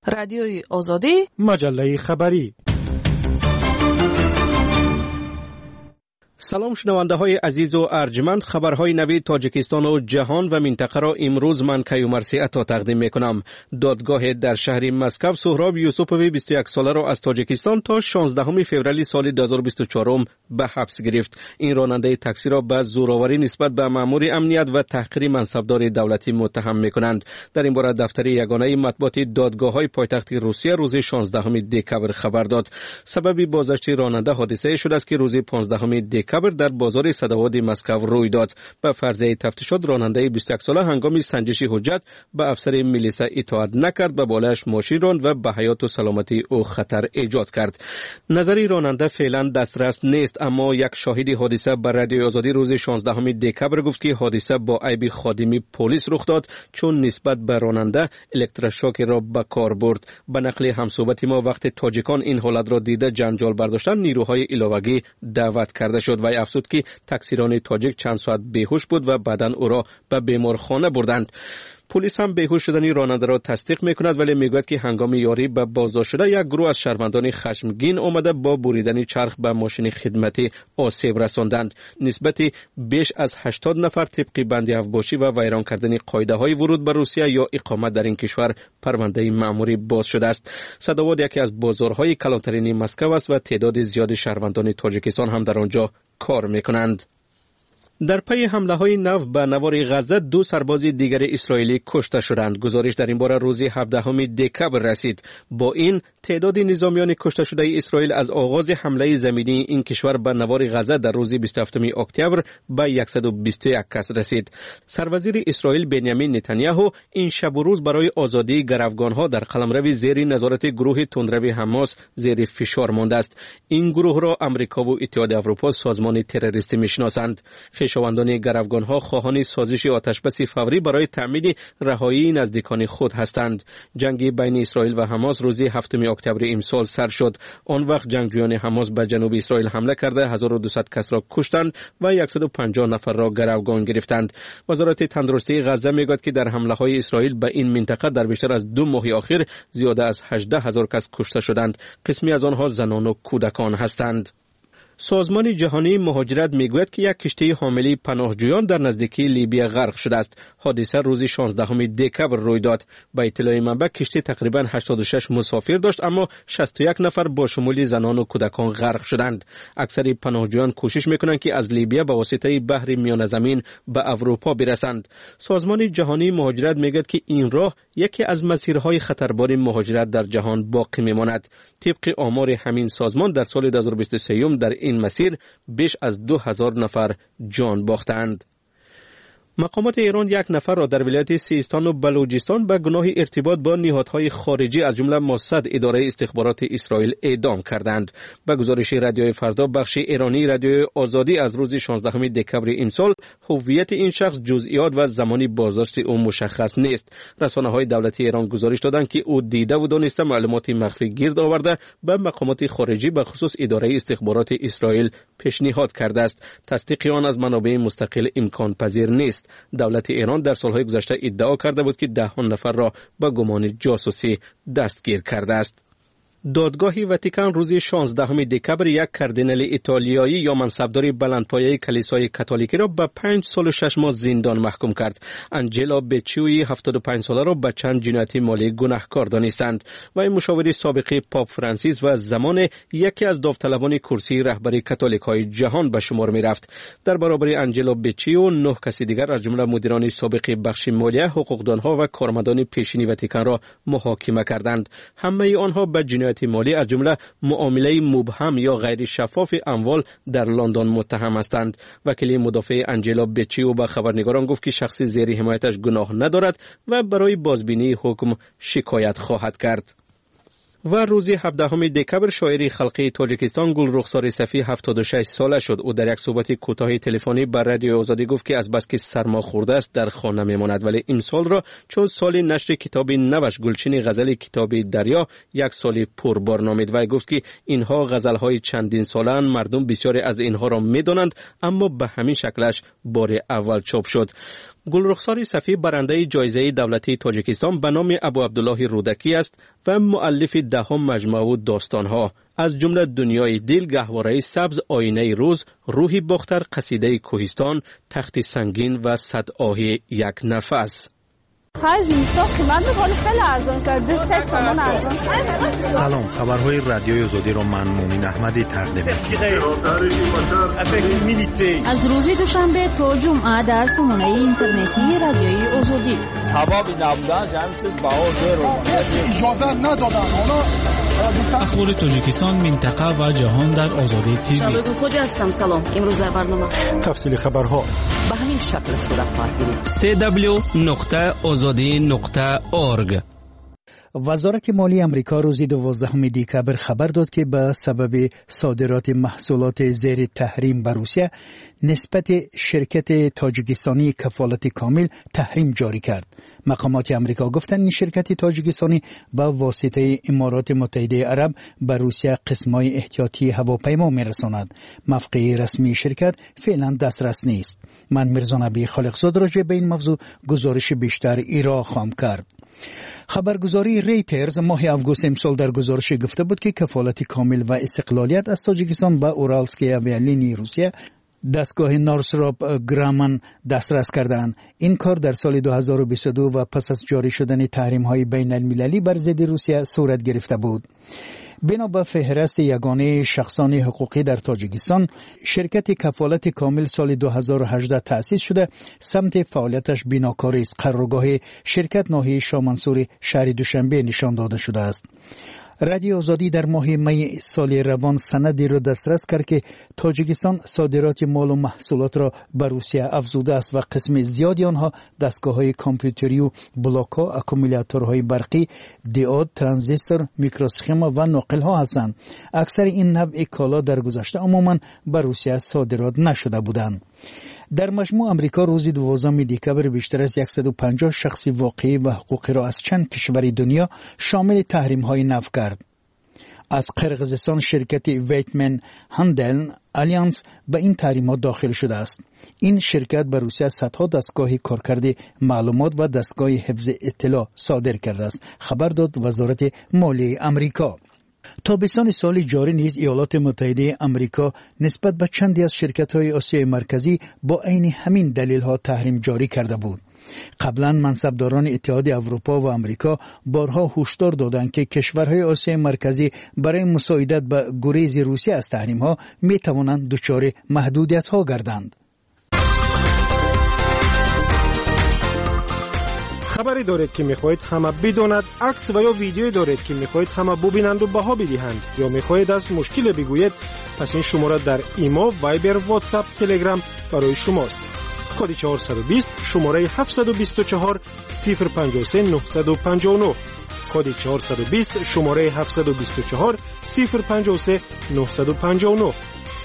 رادیوی آزادی، مجله خبری. سلام شنونده های عزیز و ارجمند، خبرهای نوی تاجیکستان و جهان و منطقه را امروز من کیومرثی عطا تقدیم می کنم. دادگاه در شهر مسکو سهراب یوسفوی بیست و یک ساله را از تاجیکستان تا شانزدهم فوریه سال دو هزار و بیست و چهار به حبس گرفت. این راننده تاکسی را به زوراوری نسبت به مأمور امنیت و تحقیر منصبدار دولتی متهم می کنند. در این باره دفتر یگانه مطبوعات دادگاه های پایتخت روسیه روز شانزدهم دکبر خبر داد. سبب بازداشت راننده حادثه شده است که روز پانزدهم دکبر در بازار صدواد مسکو روی داد. به فرضیه تفتیشات راننده بیست و یک ساله هنگام سنجش حجت به افسر میلیسا اطاعت نکرد، به بالایش ماشین راند و به حیات و سلامتی او خطر ایجاد کرد. نظری راننده فعلا دسترس نیست، اما یک شاهد حادثه به رادیوی آزادی روز شانزدهم دکبر گفت که حادثه با عیب خادمی پلیس رخ داد، چون نسبت به راننده الکتروشوک را به کار برد. به نقل همصحبت ما وقت تاجیکان این حالت را دیده جنجال برداشتن نیروهای علاوگی دعوت کرده شد و افزود که تاکسیران تاجیک چند ساعت بیهوش بود و بعداً او را به بیمارخانه بردند. پلیس هم بیهوش شدن راننده را تصدیق میکند، ولی میگوید که هنگام یاری به بازداشت شده یک گروه از شهروندان خشمگین آمده با بریدن چرخ به ماشین خدمتی آسیب رساندند. نسبت بیش از هشتاد نفر طبق بند افباشی و ویران کردن قاعده های ورود به روسیه یا اقامت در این کشور پرونده مأموری باز شده است. صدواد یکی از بازارهای کلانترین مسکو است و تعداد زیاد شهروندان تاجیکستان هم در آنجا کار میکنند. در پی حمله های نو به نوار غزه دو سرباز دیگر اسرائیلی کشته شدند. گزارش در این باره روز هفدهم دکبر رسید. با این تعداد نظامیان کشته شده اسرائیل از آغاز حمله زمینی این کشور به نوار غزه در روز بیست و هفتم اکتبر به صد و بیست و یک کس رسید. سروزیر اسرائیل بنیامین نتانیاهو این شب و روز برای آزادی گروگانها در قلمرو زیر نظارت گروه تندروی حماس زیر فشار مانده است. این گروه را امریکا و اتحاد اروپا سازمان تروریستی میشناسند. خویشاوندان گروگانها خواهان سازش آتشبس فوری برای تأمین رهایی نزدیکان خود هستند. جنگ بین اسرائیل و حماس روز هفتم اکتبر امسال سر شد. آن وقت جنگجویان حماس به جنوب اسرائیل حمله کرده هزار و دویست کس را کشتند و صد و پنجاه نفر را گروگان گرفتند. وزارت تندرستی غزه میگوید که در حمله های اسرائیل به این منطقه در بیشتر از دو ماه اخیر زیاده از هجده هزار کس کشته شدند. قسمی از آنها زنان و کودکان هستند. سازمان جهانی مهاجرت میگوید که یک کشتی حامل پناهجویان در نزدیکی لیبی غرق شده است. حادثه روز شانزدهم دکبر روی داد. به اطلاع منبع کشتی تقریبا هشتاد و شش مسافر داشت، اما شصت و یک نفر با شمول زنان و کودکان غرق شدند. اکثر پناهجویان کوشش میکنند که از لیبی به واسطه بحر میانه زمین به اروپا برسند. سازمان جهانی مهاجرت میگوید که این راه یکی از مسیرهای خطربار مهاجرت در جهان باقی میماند. طبق آمار همین سازمان در سال دو هزار و بیست و سه در این مسیر بیش از دو هزار نفر جان باختند. مقامات ایران یک نفر را در ولایت سیستان و بلوچستان به گناه ارتباط با نهادهای خارجی از جمله موساد اداره استخبارات اسرائیل اعدام کردند. به گزارش رادیوی فردا بخش ایرانی رادیوی آزادی از روز شانزدهم دکبر این سال، هویت این شخص، جزئیات و زمانی بازداشت او مشخص نیست. رسانه‌های دولتی ایران گزارش دادند که او دیده و دانسته معلومات مخفی گرد آورده به مقامات خارجی به خصوص اداره استخبارات اسرائیل پیشنهاد کرده است. تصدیق آن از منابع مستقل امکان پذیر نیست. دولت ایران در سالهای گذشته ادعا کرده بود که دهان نفر را به گمان جاسوسی دستگیر کرده است. دادگاه واتیکان روز شانزدهم دکبر یک کاردینال ایتالیایی یا منصبدار بلندپایه کلیسای کاتولیکی را به پنج سال و شش ماه زندان محکوم کرد. انجلا بچیوی هفتاد و پنج ساله را به چند جنایت مالی گناهکار دانستند و این مشاور سابق پاپ فرانسیس و زمان یکی از داوطلبان کرسی رهبری کاتولیک‌های جهان به شمار می‌رفت. در برابر انجلا بچیو نه کسی دیگر از جمله مدیران سابق بخش مالیه، حقوقدانها و کارمندان پیشین واتیکان را محاکمه کردند. همه آنها به جنایت مالی از جمله معامله مبهم یا غیر شفاف اموال در لندن متهم هستند. وکیل مدافع انجلا بچیو به خبرنگاران گفت که شخصی زیر حمایتش گناه ندارد و برای بازبینی حکم شکایت خواهد کرد. و روز هفدهم دکبر شاعر خلقی تاجیکستان گل رخسار صفی هفتاد و شش ساله شد. او در یک صحبت کوتاه تلفنی بر رادیو آزادی گفت که از بس که سرما خورده است در خانه میماند، ولی این سال را چون سال نشر کتاب نوش گلچین غزل کتاب دریا یک سال پربار نامید و گفت که اینها غزل‌های چندین ساله‌اند، مردم بسیاری از اینها را میدانند، اما به همین شکلش بار اول چاپ شد. گلرخسار صفی برنده جایزه دولتی تاجیکستان به نام ابو عبدالله رودکی است و مؤلف دهم مجموعه داستانها از جمله دنیای دل، گهواره سبز، آینه روز، روحی باختر، قصیده کوهستان، تخت سنگین و صد آه یک نفس. خرج اینستا قیمت می‌کنه خیلی ارزان است. دو سه تومان ارزان است. سلام، خبرهای رادیوی آزادی را من مومن احمدی تقدیم می‌کنم. از روز دوشنبه تا جمعه در سامانه اینترنتی رادیوی آزادی. سبب نبودن جمع شد باور رو اجازه ندادن. اخبار تاجیکستان، منطقه و جهان در آزادی تیوی. شبکه خوج هستم. سلام. امروز در برنامه تفصیل خبرها به همین شکل صورت خواهد گرفت. سی دبلیو نقطه آزادی نقطه اورگ. وزارت مالی امریکا روز دوازدهم دکبر خبر داد که به سبب صادرات محصولات زیر تحریم به روسیه نسبت شرکت تاجیکستانی کفالت کامل تحریم جاری کرد. مقامات امریکا گفتند این شرکت تاجیکستانی با واسطه امارات متحده عرب به روسیه قسمای احتیاطی هواپیما میرساند. موقع رسمی شرکت فعلا دسترس نیست. من میرزا نبی خالقزاد راجع به این موضوع گزارش بیشتر ایرا خواهم کرد. خبرگزاری ریترز ماه آگوست امسال در گزارش گفته بود که کفالت کامل و استقلالیت از تاجیکستان به اورالسکی اویالینی روسیه دستگاه نورسراپ گرامن دسترس کردند. این کار در سال دو هزار و بیست و دو و پس از جاری شدن تحریم های بین المللی بر ضد روسیه صورت گرفته بود. بنا به فهرست یگانه شخصان حقوقی در تاجیکستان، شرکت کفالت کامل سال دو هزار و هجده تأسیس شده. سمت فعالیتش بیناکاری است. قرارگاه شرکت ناحیه شامنصور شهر دوشنبه نشان داده شده است. رادیو آزادی در ماه می سال روان سندی را دسترس کرد که تاجیکستان صادرات مال و محصولات را به روسیه افزوده است و قسم زیادی آنها دستگاه‌های کامپیوتری و بلاک‌ها، اکومولاتورهای برقی، دیود، ترانزیستور، میکروسخما و ناقل‌ها هستند. اکثر این نوع کالا در گذشته عموماً به روسیه صادرات نشده بودند. در مجموع امریکا روز دوازدهم دکبر بیشتر از صد و پنجاه شخصی واقعی و حقوقی را از چند کشور دنیا شامل تحریم‌های نفی کرد. از قرقیزستان شرکت ویتمن هندل الیانس به این تحریمات داخل شده است. این شرکت به روسیه صدها دستگاه کارکرد معلومات و دستگاه حفظ اطلاع صادر کرده است. خبر داد وزارت مالی امریکا. تابستان سال جاری نیز ایالات متحده امریکا نسبت به چندی از شرکت‌های آسیای مرکزی با عین همین دلیل‌ها تحریم جاری کرده بود. قبلا منصبداران اتحاد اروپا و امریکا بارها هشدار دادند که کشورهای آسیای مرکزی برای مساعدت به گریز روسیه از تحریم‌ها می‌توانند دچار محدودیت‌ها گردند. خبری دارید که میخواهید همه بداند، عکس و یا ویدیویی دارید که میخواهید همه ببینند و بها بدهند، یا میخواهید از مشکل بگویید، پس این شماره در ایما، وایبر، واتساپ، تلگرام برای شماست. کد چهارصد و بیست شماره هفتصد و بیست و چهار صفر پنجاه و سه نهصد و پنجاه و نه. کد چهارصد و بیست شماره هفتصد و بیست و چهار صفر پنجاه و سه نهصد و پنجاه و نه.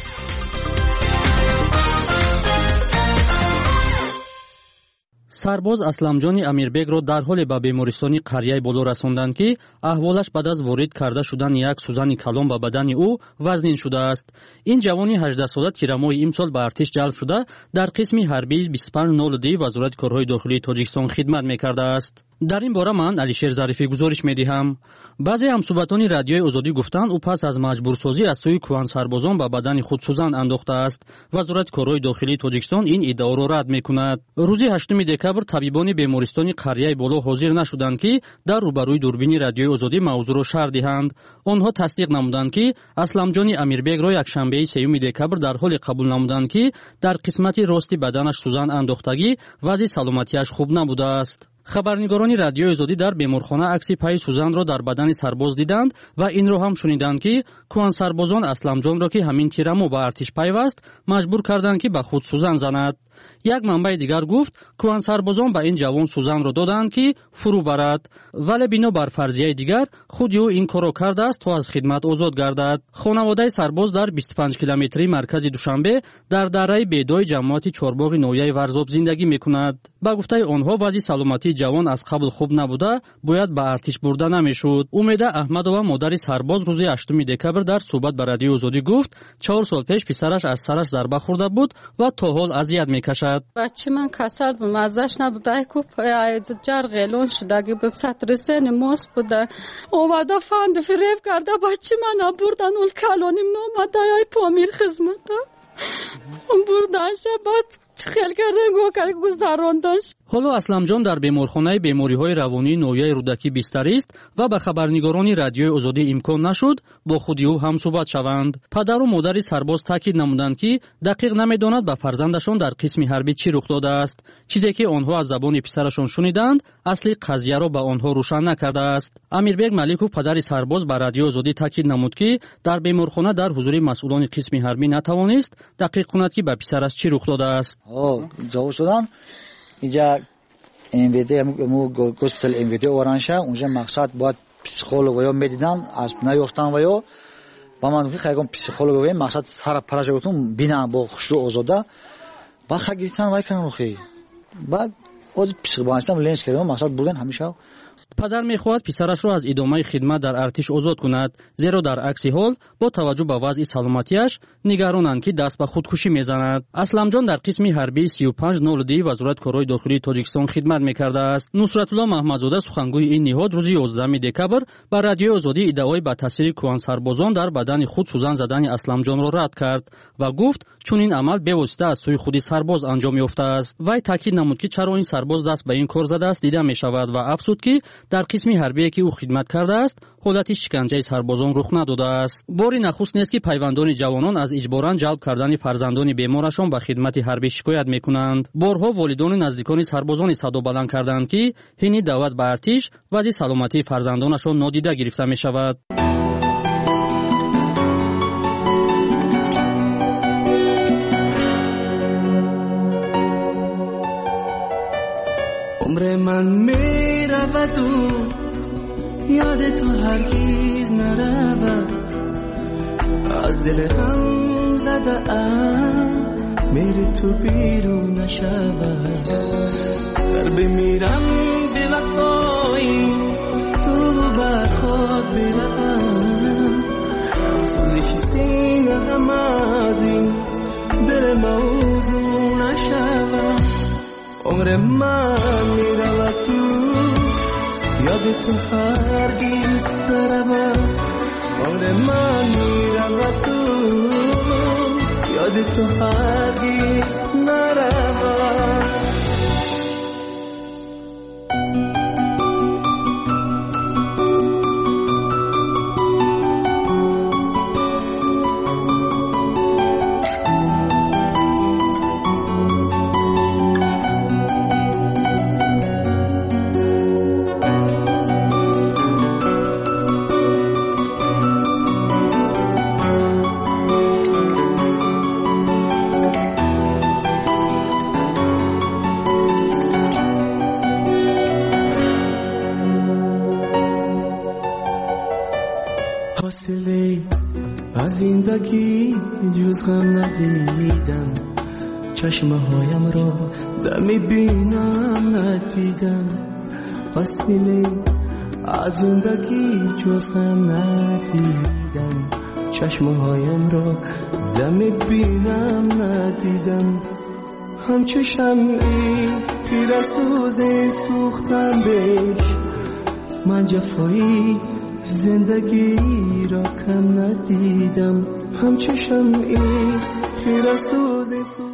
سرباز اسلمجان امیربگ را در حال به بیمارستانی قریه بالا رساندند که احوالش بعد از وارد کرده شدن یک سوزن کلان به بدن او وزنین شده است. این جوانی هجده ساله تیرماه امسال به ارتش جلب شده در قسم حربی بیست و پنج صفر دو وزارت کارهای داخلی تاجیکستان خدمت می‌کرده است. در این باره من علیشیر ظریفی گزارش می‌دهم. بعضی همصحبتان رادیوی آزادی گفتند او پس از مجبورسازی از سوی کوهن سربازان به بدن خود سوزن انداخته است. وزارت کارهای داخلی تاجیکستان این ادعا را رد می‌کند. روز هشتم دکبر طبیبان بیمارستانی قریه بالا حاضر نشدند که در روبروی دوربین رادیوی آزادی موضوع را شرح دهند. آنها تصدیق نمودند که اسلمجان امیربگ را یک شنبه سیوم دکبر در حال قبول نمودند که در قسمت راست بدنش سوزن انداختگی وضع سلامتیش خوب نبوده است. خبرنگاران رادیوی آزادی در بیمارخانه عکس پای سوزن را در بدن سرباز دیدند و این را هم شنیدند که کوهن سربازان اسلمجان را که همین تیرمو به ارتش پیوست مجبور کردند که به خود سوزن زند. یک منبع دیگر گفت کوهن سربازان به این جوان سوزن را دادند که فرو برد، ولی بنا بر فرضیه دیگر خود او این کار را کرده است تا از خدمت آزاد گردد. خانواده سرباز در بیست و پنج کیلومتری مرکز دوشنبه در دره بیدای جماعت چهارباغ نویه ورزاب زندگی میکند. با گفته آنها وضع سلامتی جوان از قبل خوب نبوده، باید به ارتش برده نمیشد. امیده احمدова مادر سرباز روز هشتم دکبر در صحبت با رادیو آزادی گفت چهار سال پیش پسرش از سرش ضربه خورده بود و تا حال اذیت میکرد. میکشد. بچه من کسل به مزش نبوده که جر غیلون شده که به سطر سن موس بوده اومده فند فریب کرده بچه من بردن اول کلانیم نامده های پامیر خدمت بردن شد خیلی کردن گو که گذراندنش. حالا اسلم جان در بیمارخانه بیماری‌های روانی نویه رودکی بستری است و به خبرنگاران رادیوی آزادی امکان نشد با خودی او هم صحبت شوند. پدر و مادر سرباز تاکید نمودند که دقیق نمی‌دانند به فرزندشان در قسم حربی چی رخ داده است. چیزی که آنها از زبان پسرشان شنیدند اصلی قضیه را به آنها روشن نکرده است. امیربگ ملیکوف پدر سرباز به رادیو آزادی تاکید نمود که در بیمارخانه در حضور مسئولان قسم حربی نتوانست دقیق کند که به پسرش چی رخ داده است. آه جواب شدم اینجا امویدی مو گوسپیتال امویدی اورانشه اونجا مقصد باید پسیکولوگ یا میدیدن از نیافتن و یا با من که خیلی پسیکولوگ و مقصد هر پروژه گفتم بنا با خشوع آزاده با خگیرتن وای کنم خیلی بعد از پسیکولوژیستم لنز کردم مقصد بودن همیشه. پدر می‌خواهد پسرش را از ادامه خدمت در ارتش آزاد کند، زیرا در عکس حال با توجه به وضع سلامتیش نگرانند که دست به خودکشی می‌زند. اسلم جان در قسم حربی سی و پنج نود دی وزارت کارهای داخلی تاجیکستان خدمت می‌کرده است. نصرت الله محمدزاده سخنگوی این نهاد روز یازدهم دکبر بر رادیو آزادی ادعای به تاثیر کوان سربازان در بدن خود سوزن زدن اسلم جان را رد کرد و گفت چون این عمل به واسطه از سوی خودی سرباز انجام یافته است. وی تاکید نمود که چرا این سرباز دست به این کار زده است دیده می‌شود و افزود که در قسم حربی که او خدمت کرده است حالت شکنجه سربازان رخ نداده است. باری نخست نیست که پیوندان جوانان از اجباراً جلب کردن فرزندان بیمارشان به خدمت حربی شکایت میکنند. بارها والدان نزدیکان سربازان صدا بلند کردند که هینی دعوت به ارتش وضع سلامتی فرزندانشان نادیده گرفته می شود. عمر من می رود و یاد تو هرگیز نرود از دل هم زده ام میری تو بیرون نشود در بمیرم به وفایی تو بر خود بروم سوزش سینه هم از این دل موضوع نشود عمر من میرود تو یاد تو هرگیز نرود عمر من میرود تو یاد تو هرگیز نرود از زندگی جز غم ندیدم چشمه هایم را دمی بینم ندیدم حاصله از زندگی جز غم ندیدم چشمه هایم را دمی بینم ندیدم همچو شمعی پیر سوز سوختم بهش من جفایی زندگی را کم ندیدم همچو شمعی خیره سوز سوز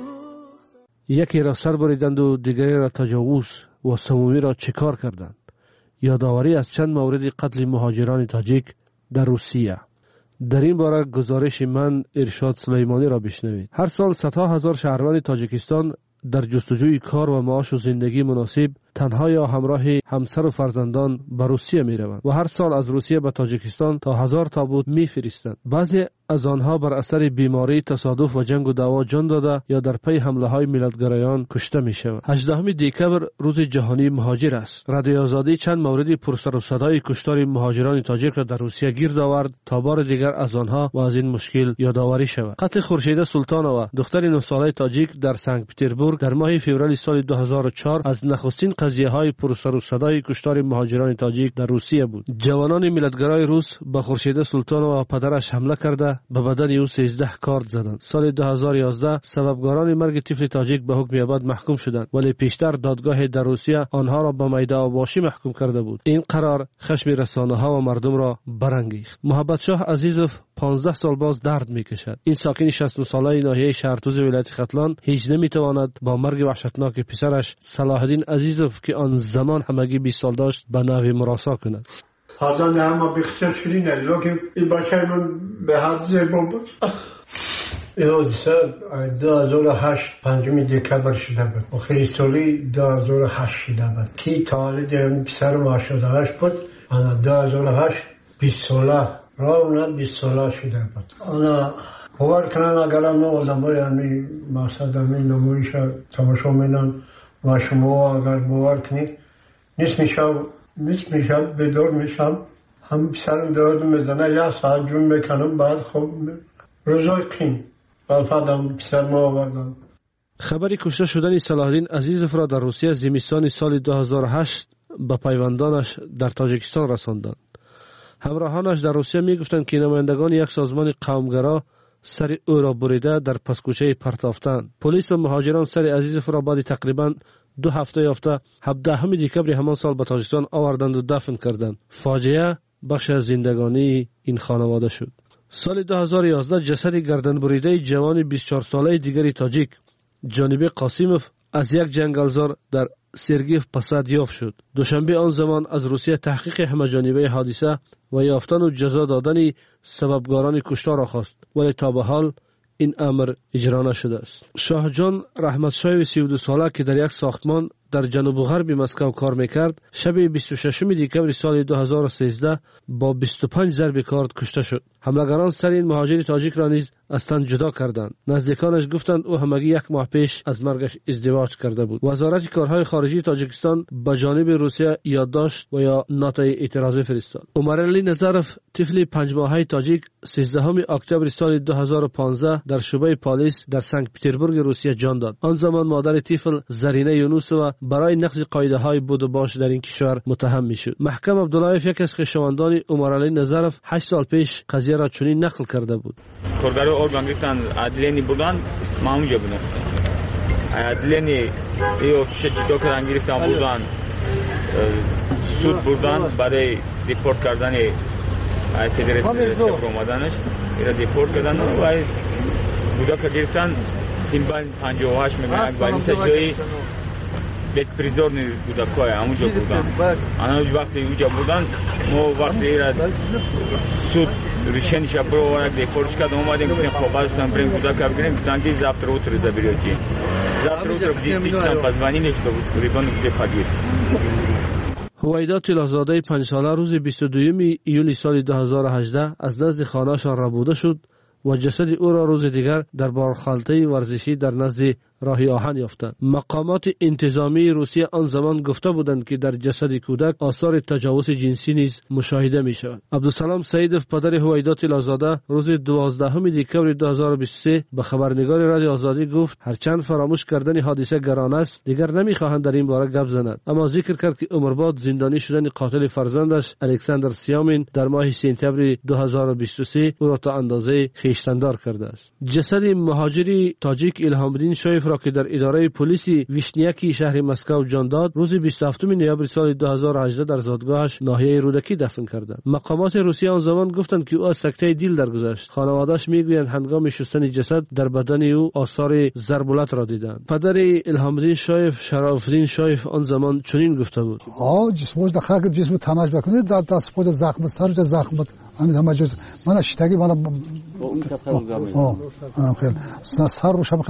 یکی را سر بریدند و دیگری را تجاوز و سومی را چکار کردند. یادآوری از چند مورد قتل مهاجران تاجیک در روسیه. در این باره گزارش من ارشاد سلیمانی را بشنوید. هر سال صدها هزار شهروند تاجیکستان در جستجوی کار و معاش و زندگی مناسب تنها یا همراه همسر و فرزندان به روسیه می روند و هر سال از روسیه به تاجیکستان تا هزار تابوت می فرستند. بعضی از آنها بر اثر بیماری، تصادف و جنگ و دعوا جان داده یا در پی حمله های ملتگرایان کشته می شوند. هجدهم دکبر روز جهانی مهاجر است. رادیو آزادی چند مورد پرسر و صدای کشتار مهاجران تاجیک را در روسیه گیر آورد تا بار دیگر از آنها و از این مشکل یادآوری شود. قتل خورشیده سلطانова دختر نه ساله تاجیک در سنت پترزبورگ در ماه فوریه سال دو هزار و چهار از نخستین قضیه های پرسر و صدای کشتار مهاجران تاجیک در روسیه بود. جوانان ملتگرای روس به خورشید سلطان و پدرش حمله کرده به بدن او سیزده کارد زدند. سال دو هزار و یازده سببکاران مرگ طفل تاجیک به حکم ابد محکوم شدند، ولی پیشتر دادگاه در روسیه آنها را به میده آواشی محکوم کرده بود. این قرار خشم رسانه ها و مردم را برانگیخت. محبت شاه عزیزوف پانزده سال باز درد میکشد. این ساکن شصت و ساله ناحیه شهرتوز ولایت ختلان هیچ نمیتواند با مرگ وحشتناک پسرش صلاح الدین عزیزوف که آن زمان همگی بیست سال داشت به نحوی مراسا کند. حالا اما بیشتر شدی نلیو که این بچه من به حد زیبا بود. این حادثه دو هزار و هشت پنجم دکبر شده بود. آخری سالی دو هزار و هشت شده بود. کی تولد پسر ما هشتاد و هشت بود. انا دو هزار و هشت بیست ساله راونا بیست ساله شده بود. انا باور کنن اگر هم آدم های همی مقصد همی نمایش تماشا میدن و شما اگر باور کنید نیست میشم نیست میشم بدار میشم هم سرم درد میزنه یک ساعت جون میکنم بعد خب روزای قیم بعد پسر ما آوردم. خبری کشته شدن صلاح الدین عزیزوف را در روسیه زمستان سال دو هزار و هشت به پیوندانش در تاجیکستان رساندند. همراهانش در روسیه میگفتند که نمایندگان یک سازمان قومگرا سر او را بریده در پسکوچه پرتافتند. پلیس و مهاجران سر عزیزوف را بعد تقریبا دو هفته یافته هفدهم دکبر همان سال به تاجیکستان آوردند و دفن کردند. فاجعه بخش از زندگانی این خانواده شد. سال دو هزار و یازده جسد گردن بریده جوان بیست و چهار ساله دیگری تاجیک جانبی قاسیموف از یک جنگلزار در سرگیف پسد یافت شد. دوشنبه آن زمان از روسیه تحقیق همه جانبه حادثه و یافتن و جزا دادن سببکاران کشتار را خواست، ولی تا به حال این امر اجرا نشده است. شاه جان رحمت شاه سی و دو ساله که در یک ساختمان در جنوب غرب مسکو کار میکرد شب بیست و ششم دکبر سال دو هزار و سیزده با بیست و پنج ضرب کارد کشته شد. حملگران سر این مهاجر تاجیک را نیز از تن جدا کردند. نزدیکانش گفتند او همگی یک ماه پیش از مرگش ازدواج کرده بود. وزارت کارهای خارجی تاجیکستان به جانب روسیه یادداشت و یا نوتای اعتراضی فرستاد. عمرعلی نظرف طفل پنج ماهه تاجیک سیزدهم اکتبر سال دو هزار و پانزده در شعبه پلیس در سنت پترزبورگ روسیه جان داد. آن زمان مادر طفل زرینه یونوسووا برای نقض قاعده های بود و باش در این کشور متهم میشد. محکم عبداللهیف یک از خویشاوندان عمرعلی نظرف هشت سال پیش قضیه را چنین نقل کرده بود. کارگرای ارگان گفتن عدلینی بودن، ما اونجا بودم. عدلینی ایو شجیدو کردن گرفتن بودن، سود بودن برای دیپورت کردن فدراسیون اومدنش، اینا دیپورت کردن و بودا که گرفتن سیمبان پنجاه و هشت میگن ولی سجایی بیت پریزورنی بودا که همونجا بودن. آنها وقتی اونجا بودن ما وقتی را سود ریشن شب رو ورق دیپورتش کردم اومدیم گفتیم خب بازتون بریم بودا که بگیریم گفتن که زفت رو اتر زبیریتی زفت رو اتر دیستیکسان پزوانی نشده بود ریبان بوده فقیر. هویدا طلازاده پنج ساله روز بیست و دوم ایول سال دو هزار و هجده از نزد خانه‌شان ربوده شد و جسد او را روز دیگر در بارخالته ورزشی در نزد راهی آهن یافتند. مقامات انتظامی روسیه آن زمان گفته بودند که در جسد کودک آثار تجاوز جنسی نیز مشاهده می شود. عبدالسلام سعیدوف پدر هویدا طلازاده روز دوازدهم دکبر دو هزار و بیست و سه به خبرنگار رادیو آزادی گفت هرچند فراموش کردن حادثه گران است دیگر نمیخواهند در این باره گپ زنند، اما ذکر کرد که عمرباد زندانی شدن قاتل فرزندش الکساندر سیامین در ماه سپتامبر دو هزار و بیست و سه او را تا اندازه خویشتندار کرده است. جسد مهاجری تاجیک الهام الدین شایف که در اداره پلیس ویشنیکی شهر مسکو جان داد روز بیست و هفتم نوامبر سال دو هزار و هجده در زادگاهش ناحیه رودکی دفن کردند. مقامات روسیه آن زمان گفتند که او از سکته دل درگذشت. خانواده‌اش میگویند هنگام شستن جسد در بدن او آثار ضربولت را دیدند. پدر الهام الدین شایف شرف الدین شایف آن زمان چنین گفته بود: آ جسمش در خاک جسم تماش بکنید در دست خود زخم سر زخم همین همه جز من اشتگی من اون انا خیلی سر روش هم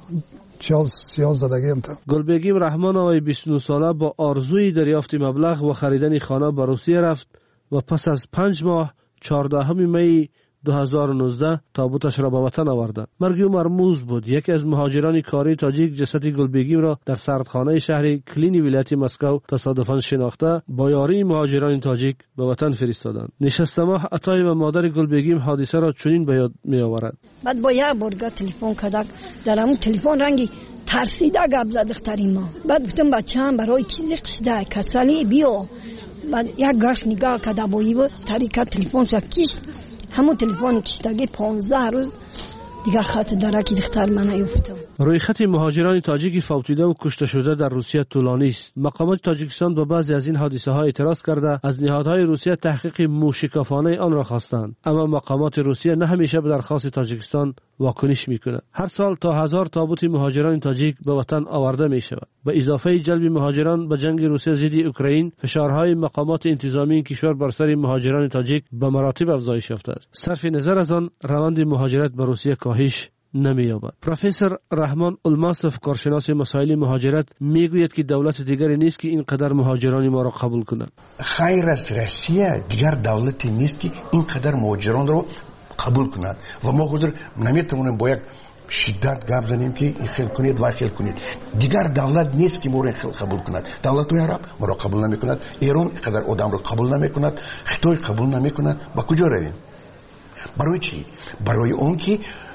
سیاه زدگی. گلبگیم رحمان آقای بیست و نه ساله با آرزوی دریافت مبلغ و خریدن خانه به روسیه رفت و پس از پنج ماه چهاردهم می دو هزار و نوزده تابوتش را به وطن آوردند. مرگ او مرموز بود. یکی از مهاجران کاری تاجیک جسد گلبگیم را در سردخانه شهر کلینی ولایت مسکو تصادفاً شناخته با یاری مهاجران تاجیک به وطن فرستادند. نشسته ماه عطای و مادر گلبگیم حادثه را چنین به یاد می آورد. بعد با یک بارگاه تلفن کردم، در همون تلفن رنگی ترسیده گپ زد دختری ما. بعد گفتم بچه‌ام برای چیزی قصده کسلی بیا. بعد یک گاش نگاه کرده بایی و طریقه تلفن شد کشت. همون تلفن کشتگی پانزده روز دیگه خط درکی دختر من نیفتم. روی خط مهاجران تاجیکی فوتیده و کشته شده در روسیه طولانی است. مقامات تاجیکستان با بعضی از این حادثه ها اعتراض کرده از نهادهای روسیه تحقیق موشکافانه آن را خواستند، اما مقامات روسیه نه همیشه به درخواست تاجیکستان واکنش میکنند. هر سال تا هزار تابوت مهاجران تاجیک به وطن آورده می شود. به اضافه جلب مهاجران به جنگ روسیه ضد اوکراین، فشارهای مقامات انتظامی این کشور بر سر مهاجران تاجیک به مراتب افزایش یافته است. صرف نظر از آن، روند مهاجرت به روسیه کاهش نمی‌یابد. پروفسور رحمان الماسف، کارشناس مسائل مهاجرت، میگوید که دولت دیگری نیست که اینقدر مهاجران ما را قبول کند. خیر است روسیه دیگر دولتی نیست که اینقدر مهاجران را قبول کند و ما حضور نمیتونیم با یک شدت گپ زنیم که این خیل کنید و خیل کنید. دیگر دولت نیست که ما را خیل قبول کند. دولت عرب ما را قبول نمی‌کند، ایران اینقدر آدم را قبول نمی‌کند، خطای قبول نمی‌کند. با کجا رویم؟ برای چی؟ برای اون که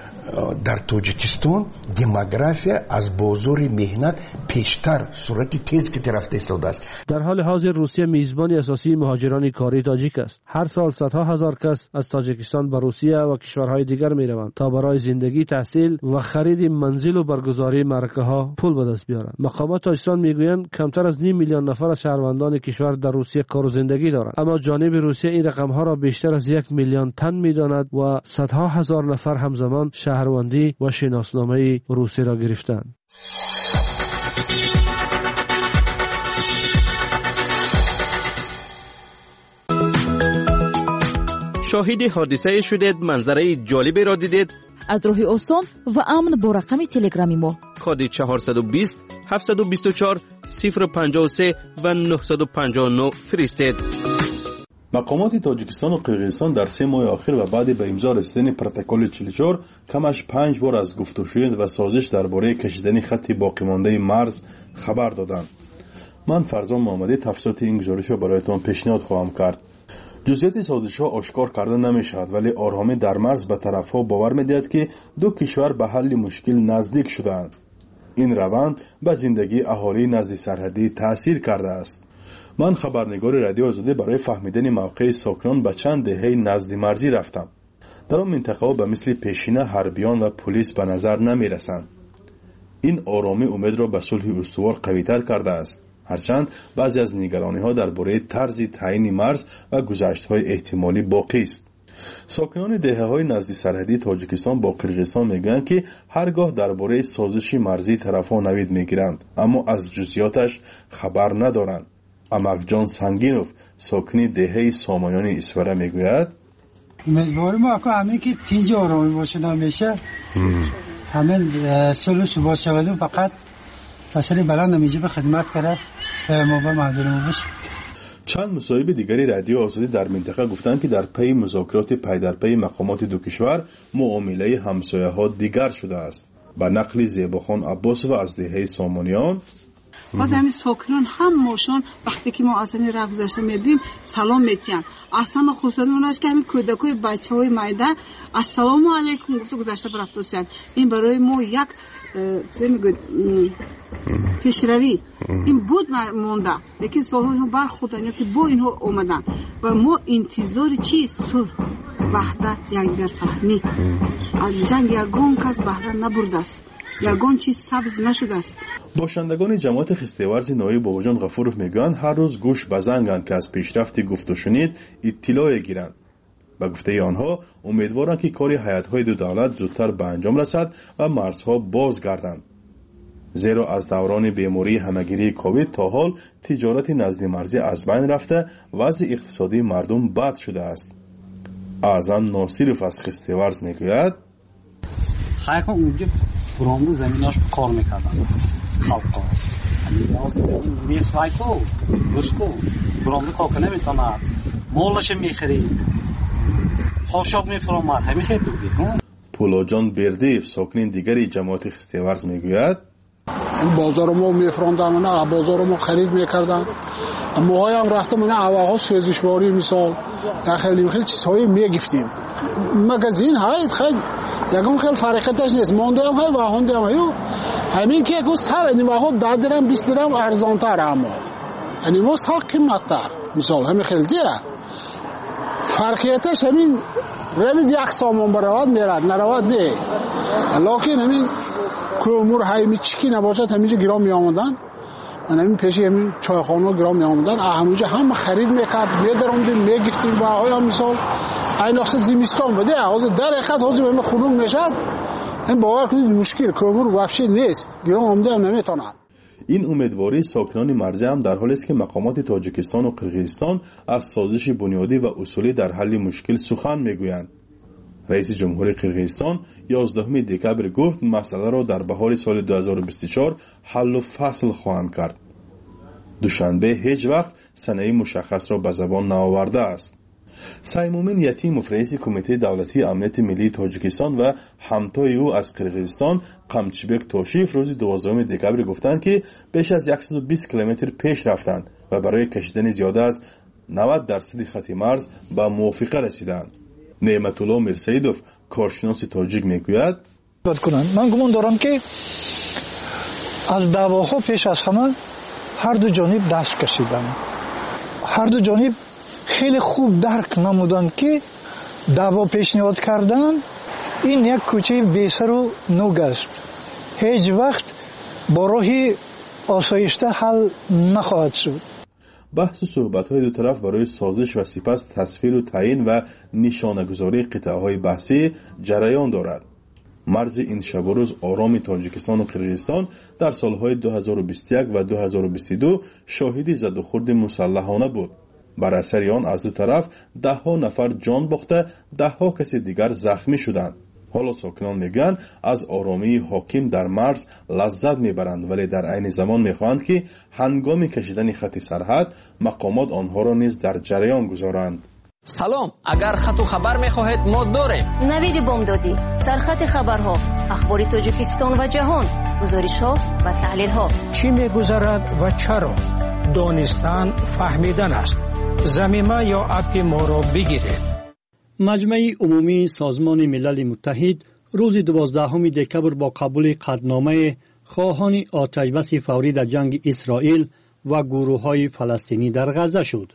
در تاجیکستان دموگرافیا از بازار مهنت پیشتر صورت تیز که طرف ایستاده است. در حال حاضر روسیه میزبان اساسی مهاجران کاری تاجیک است. هر سال صدها هزار کس از تاجیکستان به روسیه و کشورهای دیگر میروند تا برای زندگی، تحصیل و خرید منزل و برگزاری معرکه‌ها پول به دست بیارند. مقامات تاجیکستان میگویند کمتر از نیم میلیون نفر از شهروندان کشور در روسیه کار و زندگی دارند، اما جانب روسیه این رقم‌ها را بیشتر از یک میلیون تن میداند و صدها هزار نفر همزمان شهروندی و شناسنامه روسیه را گرفتند. شاهد حادثه شدید، منظره جالبی را دیدید؟ از راه آسان و امن با رقم تلگرامی ما کد چهارصد و بیست هفتصد و بیست و چهار صفر پنجاه و سه و نهصد و پنجاه و نه فرستید. مقامات تاجیکستان و قرقیزستان در سه ماه آخر و بعد به امضا رسیدن پروتکل چهل و چهار کمش پنج بار از گفت و شنود و سازش درباره کشیدن خط باقی مانده مرز خبر دادند. من فرزان محمدی تفصیلات این گزارش را برایتان پیشنهاد خواهم کرد. جزئیات سازش ها آشکار کرده نمی شود، ولی آرامی در مرز به طرف ها باور می دهد که دو کشور به حل مشکل نزدیک شدند. این روند به زندگی اهالی نزد سرحدی تاثیر کرده است. من خبرنگار رادیو آزادی برای فهمیدن موقع ساکنان به چند دهه نزد مرزی رفتم. در آن منطقه به مثل پیشینه حربیان و پلیس به نظر نمی رسند. این آرامی امید را به صلح استوار قوی‌تر کرده است، هرچند بعضی از نگرانی ها درباره طرز تعیین مرز و گذشت های احتمالی باقی است. ساکنان دهه های نزدی سرحدی تاجیکستان با قرقیزستان میگویند که هرگاه درباره سازش مرزی طرفها نوید میگیرند، اما از جزئیاتش خبر ندارند. امکجان سنگینوف، ساکنی دهه سامانیان اسوره میگوید امیدواریم ما که همین که تینج آرامی باشه نمیشه، همین سلوش باشه، ولی فقط فصل بلند نمیشه به خدمت کرده ما به مردم بشه. چند مصاحبه دیگری رادیو آزادی در منطقه گفتند که در پی مذاکرات پی در پی مقامات دو کشور معامله همسایه ها دیگر شده است. با نقل زیباخان عباسوف از دهه سامانیان، بعد همین ساکنان هم ماشون وقتی که ما اصلا راه گذشته میدیم سلام میتیم. اصلا خصوصا اوناش که همین کودکای بچهای مایده السلام علیکم گفت گذشته برفتوسن. این برای ما یک چه میگه پیشروی این بود مونده، لیکن سالها برخوردن که با اینها اومدن و ما انتظار چی؟ صلح، وحدت، یکدیگر فهمی. از جنگ یگان کس بهره نبرده است، یگان چیز سبز نشده است. باشندگان جماعت خسته‌ورزی نایب باباجان غفورов میگویند هر روز گوش بزنگند که از پیشرفت گفت و شنید اطلاع گیرند. با گفته آنها امیدوارند که کار هیئت‌های دو دولت زودتر به انجام رسد و مرزها بازگردند، زیرا از دوران بیماری همگیری کووید تا حال تجارت نزد مرزی از بین رفته، وضع اقتصادی مردم بد شده است. اعظم ناصرов از خسته‌ورز میگوید خیلی اونجا برامون زمیناش کار میکردن خلقا نیاز زمین نیست وایکو روسکو برامون کار کنه میتونه مالش میخرید خوشاب میفرماد همین خیلی دیگه. پولاجان بردیف ساکنین دیگری جماعت خستیورز میگوید بازار ما میفروندن و بازار ما خرید میکردن. ما هم رفتم اینا هواها سوزشواری مثال یا خیلی خیلی چیزهای میگفتیم. مغازین های خیلی یکم خیلی فرقتش نیست. مانده هم های و هنده هم هایو همین که اگه سر نیمه ها ده درم بیست درم ارزان تر اما یعنی ما سال قیمت تر مثال همین خیلی دیگه فرقیتش همین روید یک سامان برود میرد نروید نه لیکن همین کومور هایمی چکی نباشد همینجا گرام می آمدن من همین پیشی همین چایخانه گرام می آمدن همینجا هم خرید میکرد میدرمدیم میگفتیم و آیا مثال این اصلا زمستان بده حاضر در اخت حاضر به من خلوم میشد این باور کنید مشکل کومور وحشی نیست گرام آمده هم نمیتواند. این امیدواری ساکنان مرزی هم در حالی است که مقامات تاجیکستان و قرقیزستان از سازش بنیادی و اصولی در حل مشکل سخن میگویند. رئیس جمهوری قرقیزستان یازدهم دکبر گفت مسئله را در بهار سال دو هزار و بیست و چهار حل و فصل خواهند کرد. دوشنبه هیچ وقت سنه مشخص را به زبان نآورده است. سیمومین یتیموف رئیس کمیته دولتی امنیت ملی تاجیکستان و همتای او از قرقیزستان قمچیبک توشیف روز دوازدهم دکبر گفتند که بیش از صد و بیست کیلومتر پیش رفتند و برای کشیدن زیاده از نود درصد خط مرز به موافقه رسیدند. نعمت الله میرسیدوف کارشناس تاجیک میگوید من گمان دارم که از دعواها پیش از همه هر دو جانب دست کشیدند. هر دو جانب خیلی خوب درک نمودند که دعوا پیشنهاد کردن این یک کوچه بی‌سر و نوگ است. هیچ وقت با راه آسایشته حل نخواهد شد. بحث و صحبت‌های دو طرف برای سازش و سپس تصویر و تعیین و نشانه‌گذاری قطعه‌های بحثی جریان دارد. مرز این شب و روز آرام تاجیکستان و قرقیزستان در سالهای دو هزار و بیست و یک و دو هزار و بیست و دو شاهد زد و خورد مسلحانه بود. بر اثر آن از دو طرف ده ها نفر جان باخته ده ها کسی دیگر زخمی شدند. حالا ساکنان میگن از آرامی حاکم در مرز لذت میبرند ولی در عین زمان میخواهند که هنگام کشیدن خط سرحد مقامات آنها را نیز در جریان گذارند. سلام، اگر خط و خبر میخواهید ما داریم. نوید بامدادی، سرخط خبرها، اخبار تاجیکستان و جهان، گزارش‌ها و تحلیل‌ها. چی میگذرد و چرا؟ دانستن فهمیدن است. زمینه یا اپ ما را بگیرید. مجمع عمومی سازمان ملل متحد روز دوازدهم دکبر با قبول قطعنامه خواهان آتش‌بس فوری در جنگ اسرائیل و گروه‌های فلسطینی در غزه شد.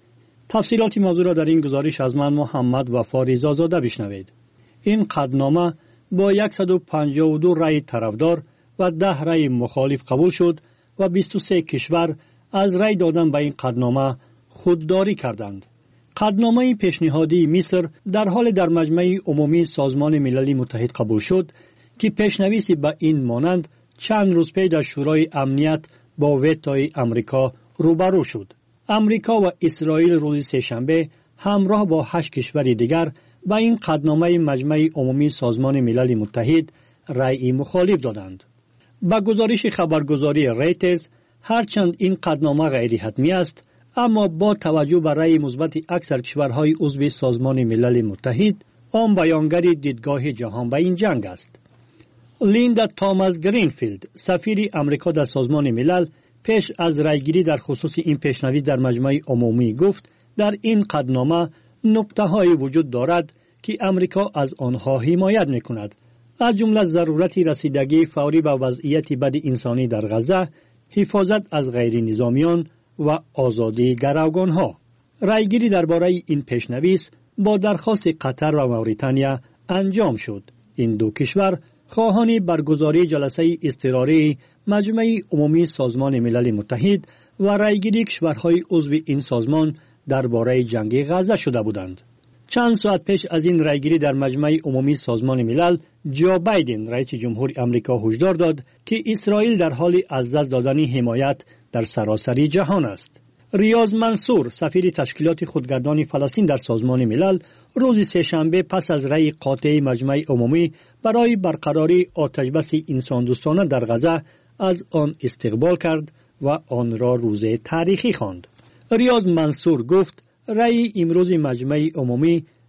تفصیلات موضوع را در این گزارش از من محمد وفا رضازاده بشنوید. این قطعنامه با صد و پنجاه و دو رأی طرفدار و ده رأی مخالف قبول شد و بیست و سه کشور از رأی دادن به این قطعنامه خودداری کردند. قطعنامه پیشنهادی مصر در حال در مجمع عمومی سازمان ملل متحد قبول شد که پیشنویسی به این مانند چند روز پیش در شورای امنیت با وتوی امریکا روبرو شد. امریکا و اسرائیل روز سه‌شنبه همراه با هشت کشور دیگر به این قطعنامه مجمع عمومی سازمان ملل متحد رأی مخالف دادند. با گزارش خبرگزاری ریترز هرچند این قطعنامه غیر حتمی است اما با توجه به رأی مثبت اکثر کشورهای عضو سازمان ملل متحد آن بیانگر دیدگاه جهان به این جنگ است. لیندا تاماس گرینفیلد سفیر امریکا در سازمان ملل پیش از رأیگیری در خصوص این پیشنهاد در مجمع عمومی گفت در این قطعنامه نکته‌هایی وجود دارد که امریکا از آنها حمایت می‌کند، از جمله ضرورت رسیدگی فوری به وضعیت بد انسانی در غزه، حفاظت از غیر نظامیان و آزادی گروگان‌ها. رأیگیری درباره این پیشنویس با درخواست قطر و موریتانیا انجام شد. این دو کشور خواهان برگزاری جلسه اضطراری مجمع عمومی سازمان ملل متحد و رأیگیری کشورهای عضو این سازمان درباره جنگ غزه شده بودند. چند ساعت پیش از این رأیگیری در مجمع عمومی سازمان ملل، جو بایدن رئیس جمهور آمریکا هشدار داد که اسرائیل در حال از دست دادن حمایت در سراسر جهان است. ریاض منصور سفیر تشکیلات خودگردان فلسطین در سازمان ملل روز سه‌شنبه پس از رأی قاطع مجمع عمومی برای برقراری آتش‌بس انسان دوستانه در غزه از آن استقبال کرد و آن را روز تاریخی خواند. ریاض منصور گفت رأی امروز مجمع عمومی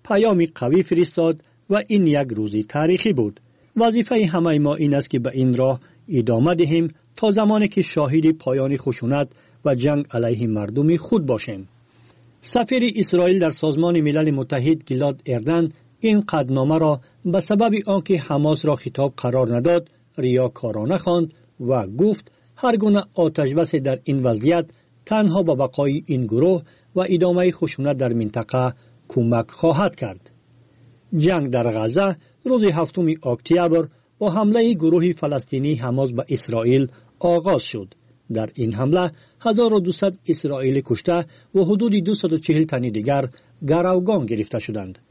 پیامی قوی فرستاد و این یک روزی تاریخی بود. وظیفه همه ما این است که به این راه ادامه دهیم تا زمانی که شاهد پایان خشونت و جنگ علیه مردم خود باشیم. سفیر اسرائیل در سازمان ملل متحد گلاد اردن این قطعنامه را به سبب آنکه حماس را خطاب قرار نداد ریاکارانه خواند و گفت هر گونه آتش بس در این وضعیت تنها به بقای این گروه و ادامه خشونت در منطقه کمک خواهد کرد. جنگ در غزه روز هفتم اکتبر با حمله گروه فلسطینی حماس به اسرائیل آغاز شد. در این حمله هزار و دویست اسرائیلی کشته و حدود دویست و چهل تن دیگر گروگان گرفته شدند.